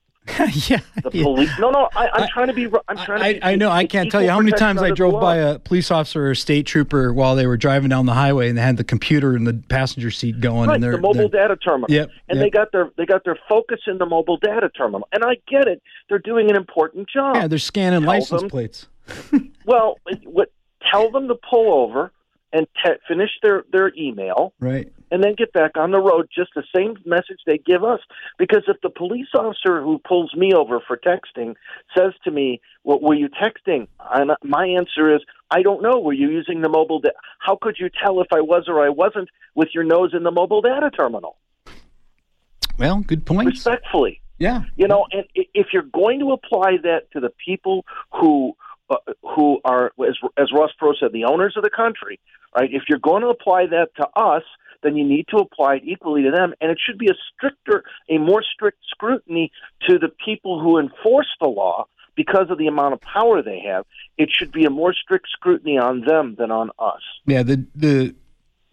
yeah, the yeah. police. No, no. I, I'm I, trying to be. I'm trying I, to. Be, I know. I can't tell you how many times I drove by a police officer or a state trooper while they were driving down the highway, and they had the computer in the passenger seat going. Right, and they're, the mobile they're, data terminal. Yep, and yep. they got their they got their focus in the mobile data terminal. And I get it. They're doing an important job. Yeah, they're scanning tell license them, plates. well, what? Tell them to pull over and te- finish their, their email. Right. And then get back on the road, just the same message they give us. Because if the police officer who pulls me over for texting says to me, well, were you texting? And my answer is, I don't know. Were you using the mobile data? How could you tell if I was or I wasn't with your nose in the mobile data terminal? Well, good point. Respectfully. Yeah. You know, and if you're going to apply that to the people who uh, who are, as, as Ross Perot said, the owners of the country, right? If you're going to apply that to us, then you need to apply it equally to them. And it should be a stricter, a more strict scrutiny to the people who enforce the law because of the amount of power they have. It should be a more strict scrutiny on them than on us. Yeah, the the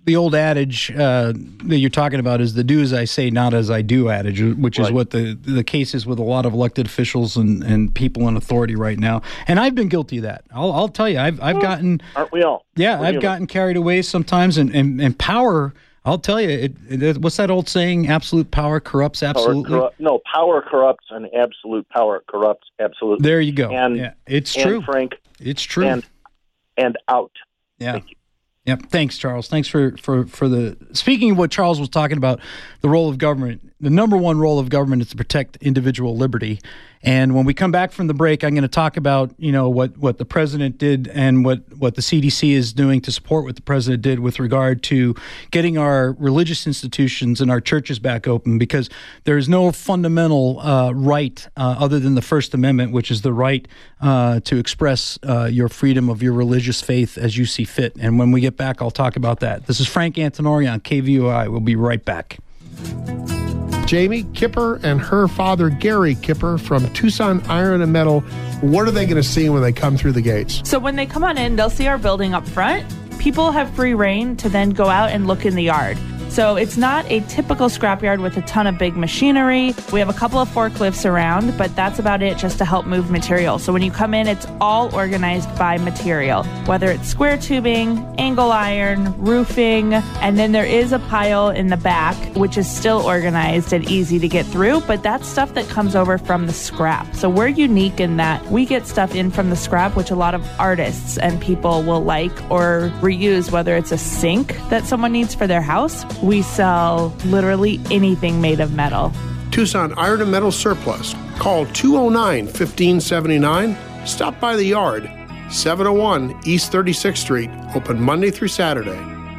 the old adage uh, that you're talking about is the do as I say, not as I do adage, which right. is what the the case is with a lot of elected officials and, and people in authority right now. And I've been guilty of that. I'll, I'll tell you, I've I've gotten aren't we all? Yeah, We're I've human. gotten carried away sometimes, and, and, and power. I'll tell you, it, it, what's that old saying? Absolute power corrupts absolutely. Power corru- no, power corrupts, and absolute power corrupts absolutely. There you go. And yeah, it's and true, Frank. It's true. And and out. Yeah. Thank you. Yep. Thanks, Charles. Thanks for, for, for the... Speaking of what Charles was talking about, the role of government, the number one role of government is to protect individual liberty. And when we come back from the break, I'm going to talk about, you know, what, what the president did and what, what the C D C is doing to support what the president did with regard to getting our religious institutions and our churches back open, because there is no fundamental uh, right uh, other than the First Amendment, which is the right uh, to express uh, your freedom of your religious faith as you see fit. And when we get back, I'll talk about that. This is Frank Antonori on K V O I. We'll be right back. Jamie Kipper and her father, Gary Kipper, from Tucson Iron and Metal. What are they going to see when they come through the gates? So when they come on in, they'll see our building up front. People have free reign to then go out and look in the yard. So it's not a typical scrapyard with a ton of big machinery. We have a couple of forklifts around, but that's about it just to help move material. So when you come in, it's all organized by material, whether it's square tubing, angle iron, roofing, and then there is a pile in the back, which is still organized and easy to get through, but that's stuff that comes over from the scrap. So we're unique in that we get stuff in from the scrap, which a lot of artists and people will like or reuse, whether it's a sink that someone needs for their house. We sell literally anything made of metal. Tucson Iron and Metal Surplus. Call two oh nine, fifteen seventy-nine. Stop by the yard. seven oh one East thirty-sixth Street. Open Monday through Saturday.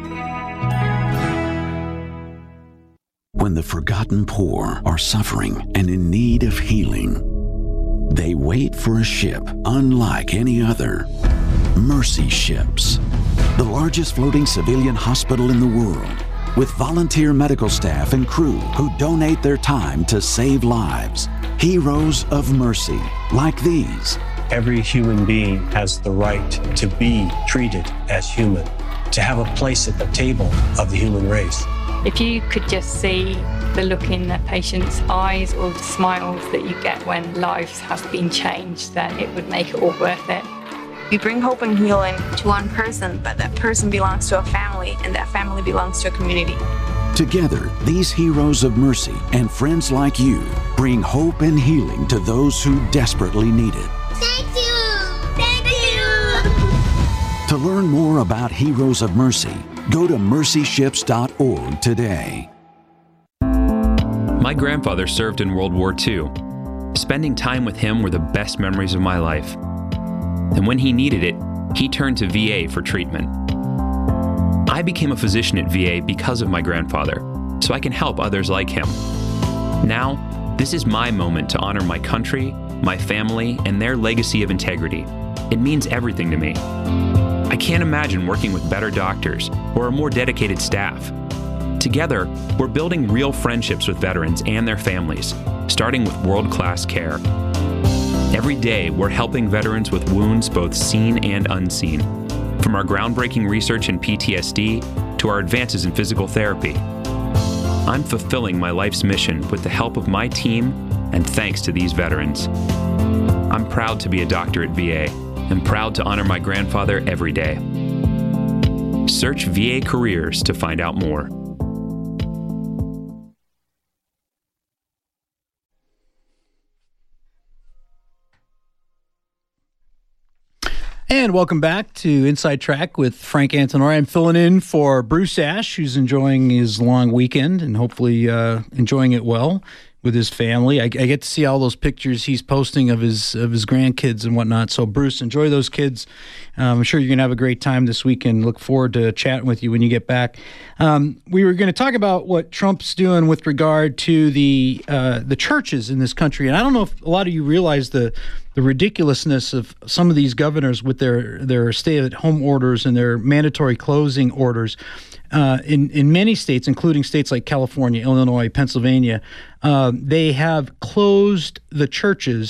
When the forgotten poor are suffering and in need of healing, they wait for a ship unlike any other. Mercy Ships, the largest floating civilian hospital in the world, with volunteer medical staff and crew who donate their time to save lives. Heroes of mercy, like these. Every human being has the right to be treated as human, to have a place at the table of the human race. If you could just see the look in the patient's eyes or the smiles that you get when lives have been changed, then it would make it all worth it. We bring hope and healing to one person, but that person belongs to a family, and that family belongs to a community. Together, these heroes of mercy and friends like you bring hope and healing to those who desperately need it. Thank you! Thank you! To learn more about Heroes of Mercy, go to mercy ships dot org today. My grandfather served in World War Two. Spending time with him were the best memories of my life. And when he needed it, he turned to V A for treatment. I became a physician at V A because of my grandfather, so I can help others like him. Now, this is my moment to honor my country, my family, and their legacy of integrity. It means everything to me. I can't imagine working with better doctors or a more dedicated staff. Together, we're building real friendships with veterans and their families, starting with world-class care. Every day, we're helping veterans with wounds both seen and unseen, from our groundbreaking research in P T S D to our advances in physical therapy. I'm fulfilling my life's mission with the help of my team and thanks to these veterans. I'm proud to be a doctor at V A and proud to honor my grandfather every day. Search V A Careers to find out more. And welcome back to Inside Track with Frank Antonori. I'm filling in for Bruce Ash, who's enjoying his long weekend and hopefully uh, enjoying it well with his family. I, I get to see all those pictures he's posting of his of his grandkids and whatnot. So, Bruce, enjoy those kids. Um, I'm sure you're going to have a great time this weekend. Look forward to chatting with you when you get back. Um, we were going to talk about what Trump's doing with regard to the uh, the churches in this country. And I don't know if a lot of you realize the the ridiculousness of some of these governors with their, their stay-at-home orders and their mandatory closing orders. Uh, in, in many states, including states like California, Illinois, Pennsylvania, uh, they have closed the churches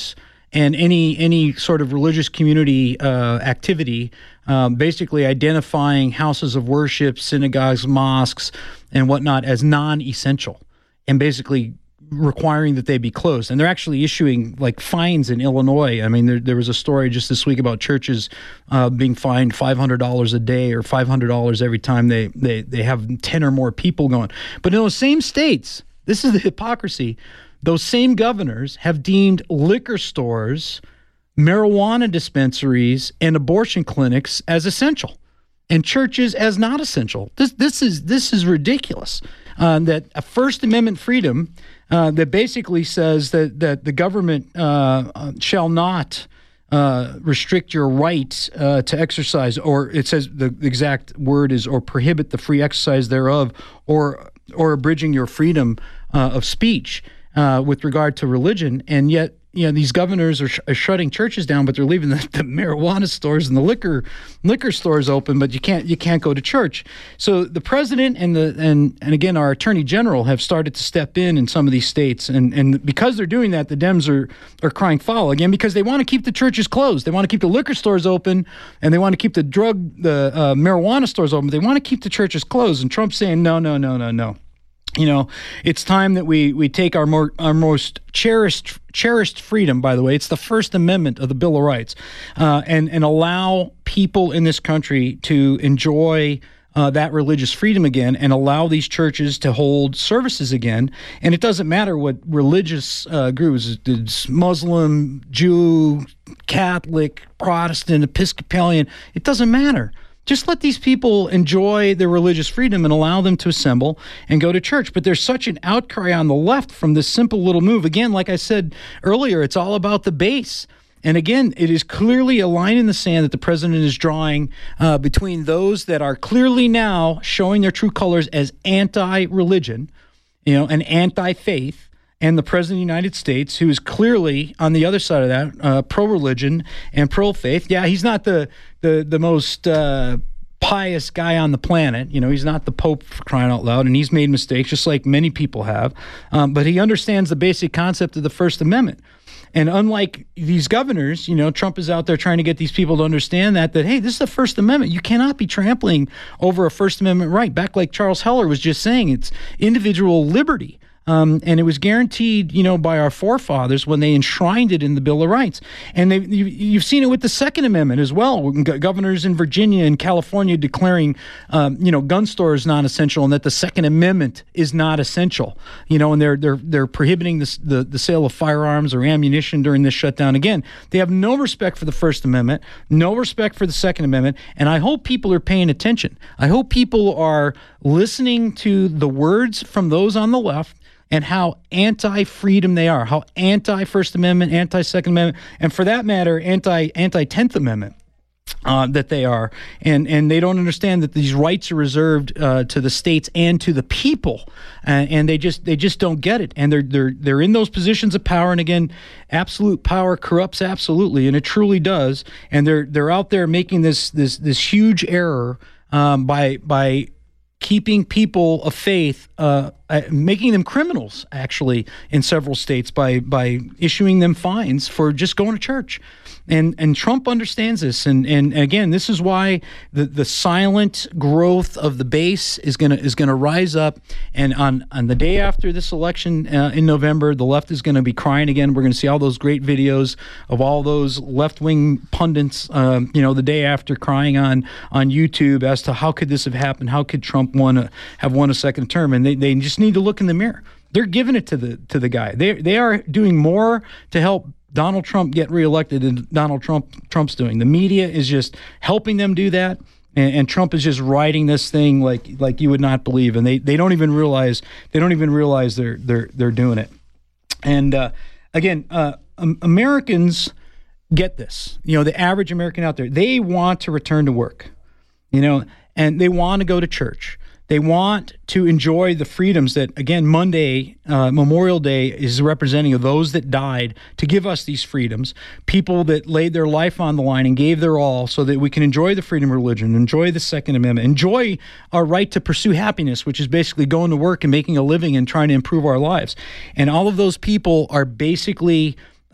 and any any sort of religious community uh, activity, um, basically identifying houses of worship, synagogues, mosques, and whatnot as non-essential, and basically requiring that they be closed. And they're actually issuing like fines in Illinois. I mean, there, there was a story just this week about churches uh, being fined five hundred dollars a day or five hundred dollars every time they, they, they have ten or more people going. But in those same states, this is the hypocrisy, those same governors have deemed liquor stores, marijuana dispensaries, and abortion clinics as essential, and churches as not essential. This this is this is ridiculous. Uh, that a First Amendment freedom uh, that basically says that that the government uh, uh, shall not uh, restrict your right uh, to exercise, or it says the exact word is, or prohibit the free exercise thereof, or or abridging your freedom uh, of speech uh, with regard to religion, and yet. You know, these governors are, sh- are shutting churches down, but they're leaving the, the marijuana stores and the liquor liquor stores open. But you can't you can't go to church. So the president and the and and again our attorney general have started to step in in some of these states, and and because they're doing that, the Dems are are crying foul again because they want to keep the churches closed. They want to keep the liquor stores open, and they want to keep the drug the uh, marijuana stores open. They want to keep the churches closed, and Trump's saying no, no, no, no, no. You know, it's time that we, we take our more our most cherished cherished freedom. By the way, it's the First Amendment of the Bill of Rights, uh, and and allow people in this country to enjoy uh, that religious freedom again, and allow these churches to hold services again. And it doesn't matter what religious uh, groups, it's Muslim, Jew, Catholic, Protestant, Episcopalian. It doesn't matter. Just let these people enjoy their religious freedom and allow them to assemble and go to church. But there's such an outcry on the left from this simple little move. Again, like I said earlier, it's all about the base. And again, it is clearly a line in the sand that the president is drawing uh, between those that are clearly now showing their true colors as anti-religion, you know, and anti-faith, and the president of the United States, who is clearly on the other side of that, uh, pro-religion and pro-faith. Yeah, he's not the the the most uh, pious guy on the planet. You know, he's not the Pope, for crying out loud, and he's made mistakes, just like many people have. Um, but he understands the basic concept of the First Amendment. And unlike these governors, you know, Trump is out there trying to get these people to understand that, that, hey, this is the First Amendment. You cannot be trampling over a First Amendment right. Back like Charles Heller was just saying, it's individual liberty. Um, and it was guaranteed, you know, by our forefathers when they enshrined it in the Bill of Rights. And they, you, you've seen it with the Second Amendment as well. Governors in Virginia and California declaring, um, you know, gun stores non-essential, and that the Second Amendment is not essential. You know, and they're they're they're prohibiting the the, the sale of firearms or ammunition during this shutdown. Again, they have no respect for the First Amendment, no respect for the Second Amendment. And I hope people are paying attention. I hope people are listening to the words from those on the left, and how anti-freedom they are, how anti-First Amendment, anti-Second Amendment, and for that matter, anti, anti-Tenth Amendment uh, that they are. And and they don't understand that these rights are reserved uh, to the states and to the people, uh, and they just they just don't get it. And they're they're they're in those positions of power. And again, absolute power corrupts absolutely, and it truly does. And they're they're out there making this this this huge error um, by by. keeping people of faith, uh, uh, making them criminals, actually, in several states by by issuing them fines for just going to church. And and Trump understands this. And, and again, this is why the, the silent growth of the base is gonna is gonna rise up. And on, on the day after this election uh, in November, the left is gonna be crying again. We're gonna see all those great videos of all those left-wing pundits, um, you know, the day after crying on on YouTube as to how could this have happened? How could Trump won a, have won a second term? And they, they just need to look in the mirror. They're giving it to the to the guy. They they are doing more to help Donald Trump get reelected than Donald Trump Trump's doing. The media is just helping them do that, and, and Trump is just riding this thing like like you would not believe. And they, they don't even realize they don't even realize they're they're they're doing it. And uh, again, uh, um, Americans get this. You know, the average American out there, they want to return to work. You know, and they want to go to church. They want to enjoy the freedoms that, again, Monday, uh, Memorial Day, is representing of those that died to give us these freedoms, people that laid their life on the line and gave their all so that we can enjoy the freedom of religion, enjoy the Second Amendment, enjoy our right to pursue happiness, which is basically going to work and making a living and trying to improve our lives. And all of those people are basically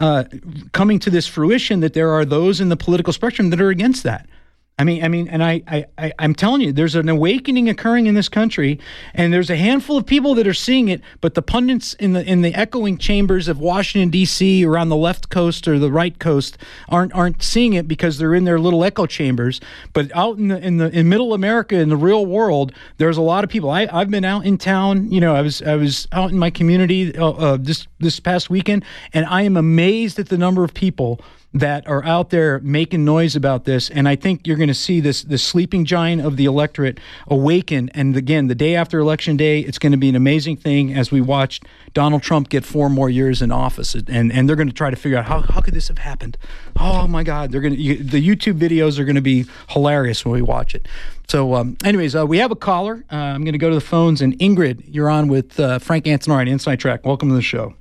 uh, coming to this fruition that there are those in the political spectrum that are against that. I mean, I mean, and I, I, I, I'm telling you, there's an awakening occurring in this country, and there's a handful of people that are seeing it. But the pundits in the in the echoing chambers of Washington D C or on the left coast or the right coast aren't aren't seeing it because they're in their little echo chambers. But out in the in the in Middle America, in the real world, there's a lot of people. I I've been out in town. You know, I was I was out in my community uh, uh, this this past weekend, and I am amazed at the number of people that are out there making noise about this. And I think you're going to see this this sleeping giant of the electorate awaken. And again, the day after Election Day, it's going to be an amazing thing as we watch Donald Trump get four more years in office. And and they're going to try to figure out, how, how could this have happened? Oh, my God. They're going to, you, the YouTube videos are going to be hilarious when we watch it. So um, anyways, uh, we have a caller. Uh, I'm going to go to the phones. And Ingrid, you're on with uh, Frank Antonori, Inside Track. Welcome to the show.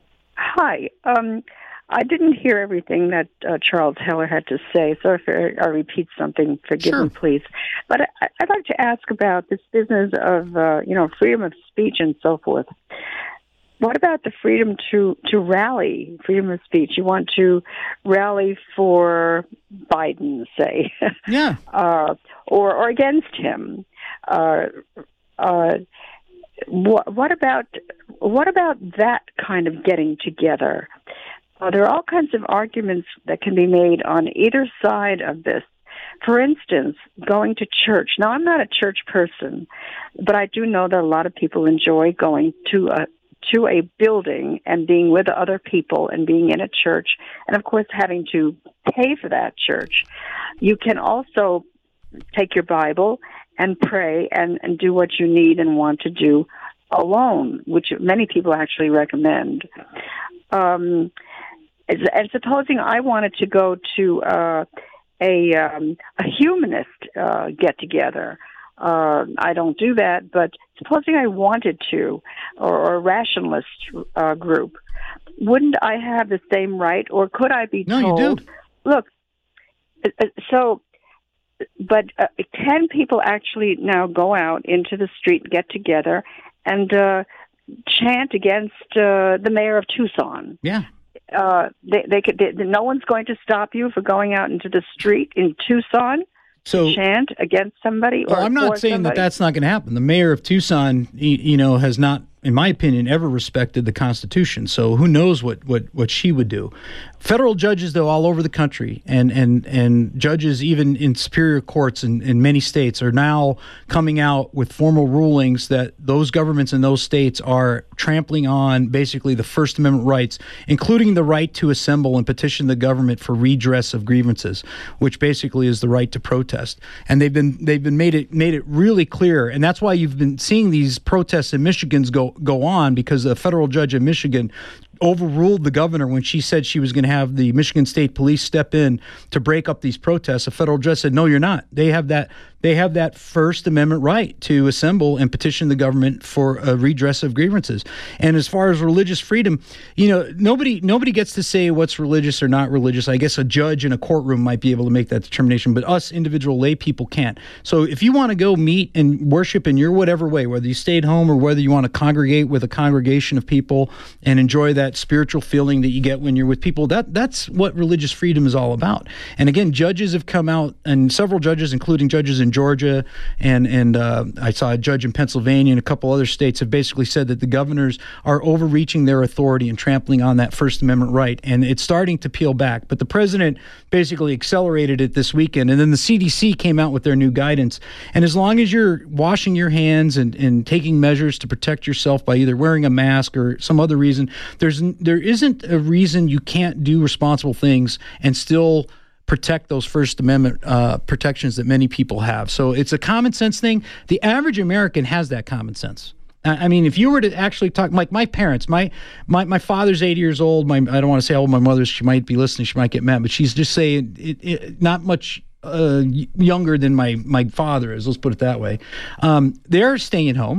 Hi. Um I didn't hear everything that uh, Charles Heller had to say, so if I repeat something, forgive sure. me, please. But I, I'd like to ask about this business of, uh, you know, freedom of speech and so forth. What about the freedom to, to rally, freedom of speech? You want to rally for Biden, say, yeah, uh, or or against him. Uh, uh, what, what about what about that kind of getting together? Uh, there are all kinds of arguments that can be made on either side of this. For instance, going to church. Now, I'm not a church person, but I do know that a lot of people enjoy going to a to a building and being with other people and being in a church, and of course having to pay for that church. You can also take your Bible and pray and, and do what you need and want to do alone, which many people actually recommend. Um, And supposing I wanted to go to uh, a um, a humanist uh, get-together, uh, I don't do that, but supposing I wanted to, or, or a rationalist uh, group, wouldn't I have the same right, or could I be no, told, you do. look, uh, so, but uh, can people actually now go out into the street, get together, and uh, chant against uh, the mayor of Tucson? Yeah. Uh, they, they could. They, no one's going to stop you for going out into the street in Tucson so, to chant against somebody. Or well, I'm not saying somebody. that that's not going to happen. The mayor of Tucson, you, you know, has not, in my opinion, ever respected the Constitution. So who knows what, what, what she would do. Federal judges, though, all over the country, and, and, and judges even in superior courts in, in many states are now coming out with formal rulings that those governments in those states are trampling on basically the First Amendment rights, including the right to assemble and petition the government for redress of grievances, which basically is the right to protest. And they've been they've been made it made it really clear, and that's why you've been seeing these protests in Michigan's go go on, because a federal judge in Michigan overruled the governor when she said she was going to have the Michigan State Police step in to break up these protests. A federal judge said, no, you're not. They have that they have that First Amendment right to assemble and petition the government for a redress of grievances. And as far as religious freedom, you know, nobody nobody gets to say what's religious or not religious. I guess a judge in a courtroom might be able to make that determination, but us individual lay people can't. So if you want to go meet and worship in your whatever way, whether you stayed home or whether you want to congregate with a congregation of people and enjoy that spiritual feeling that you get when you're with people, that that's what religious freedom is all about. And again, judges have come out, and several judges, including judges in Georgia, and and uh, I saw a judge in Pennsylvania and a couple other states, have basically said that the governors are overreaching their authority and trampling on that First Amendment right, and it's starting to peel back. But the president basically accelerated it this weekend, and then the C D C came out with their new guidance. And as long as you're washing your hands and, and taking measures to protect yourself by either wearing a mask or some other reason, there's there isn't a reason you can't do responsible things and still protect those First Amendment uh, protections that many people have. So it's a common sense thing. The average American has that common sense. I mean, if you were to actually talk, like my parents, my my, my father's eighty years old. My I don't want to say how old my mother is. She might be listening. She might get mad, but she's just saying it, it, not much uh, younger than my, my father is. Let's put it that way. Um, they're staying home.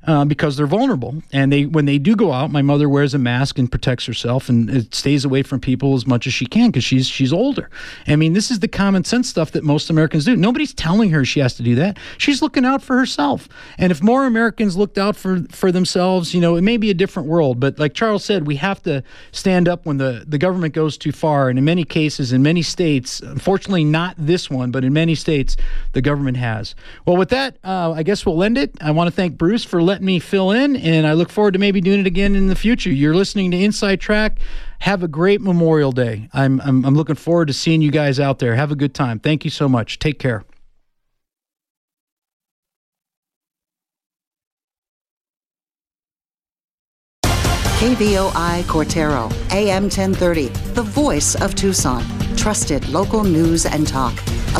uh, because they're vulnerable. And they when they do go out, my mother wears a mask and protects herself and it stays away from people as much as she can because she's she's older. I mean, this is the common sense stuff that most Americans do. Nobody's telling her she has to do that. She's looking out for herself. And if more Americans looked out for, for themselves, you know, it may be a different world. But like Charles said, we have to stand up when the, the government goes too far. And in many cases, in many states, unfortunately not this one, but in many states, the government has. Well, with that, uh, I guess we'll end it. I want to thank Bruce for letting me fill in, and I look forward to maybe doing it again in the future. You're listening to Inside Track. Have a great Memorial Day. I'm, I'm, I'm looking forward to seeing you guys out there. Have a good time. Thank you so much. Take care. K V O I Cortero, A M ten thirty, the voice of Tucson. Trusted local news and talk.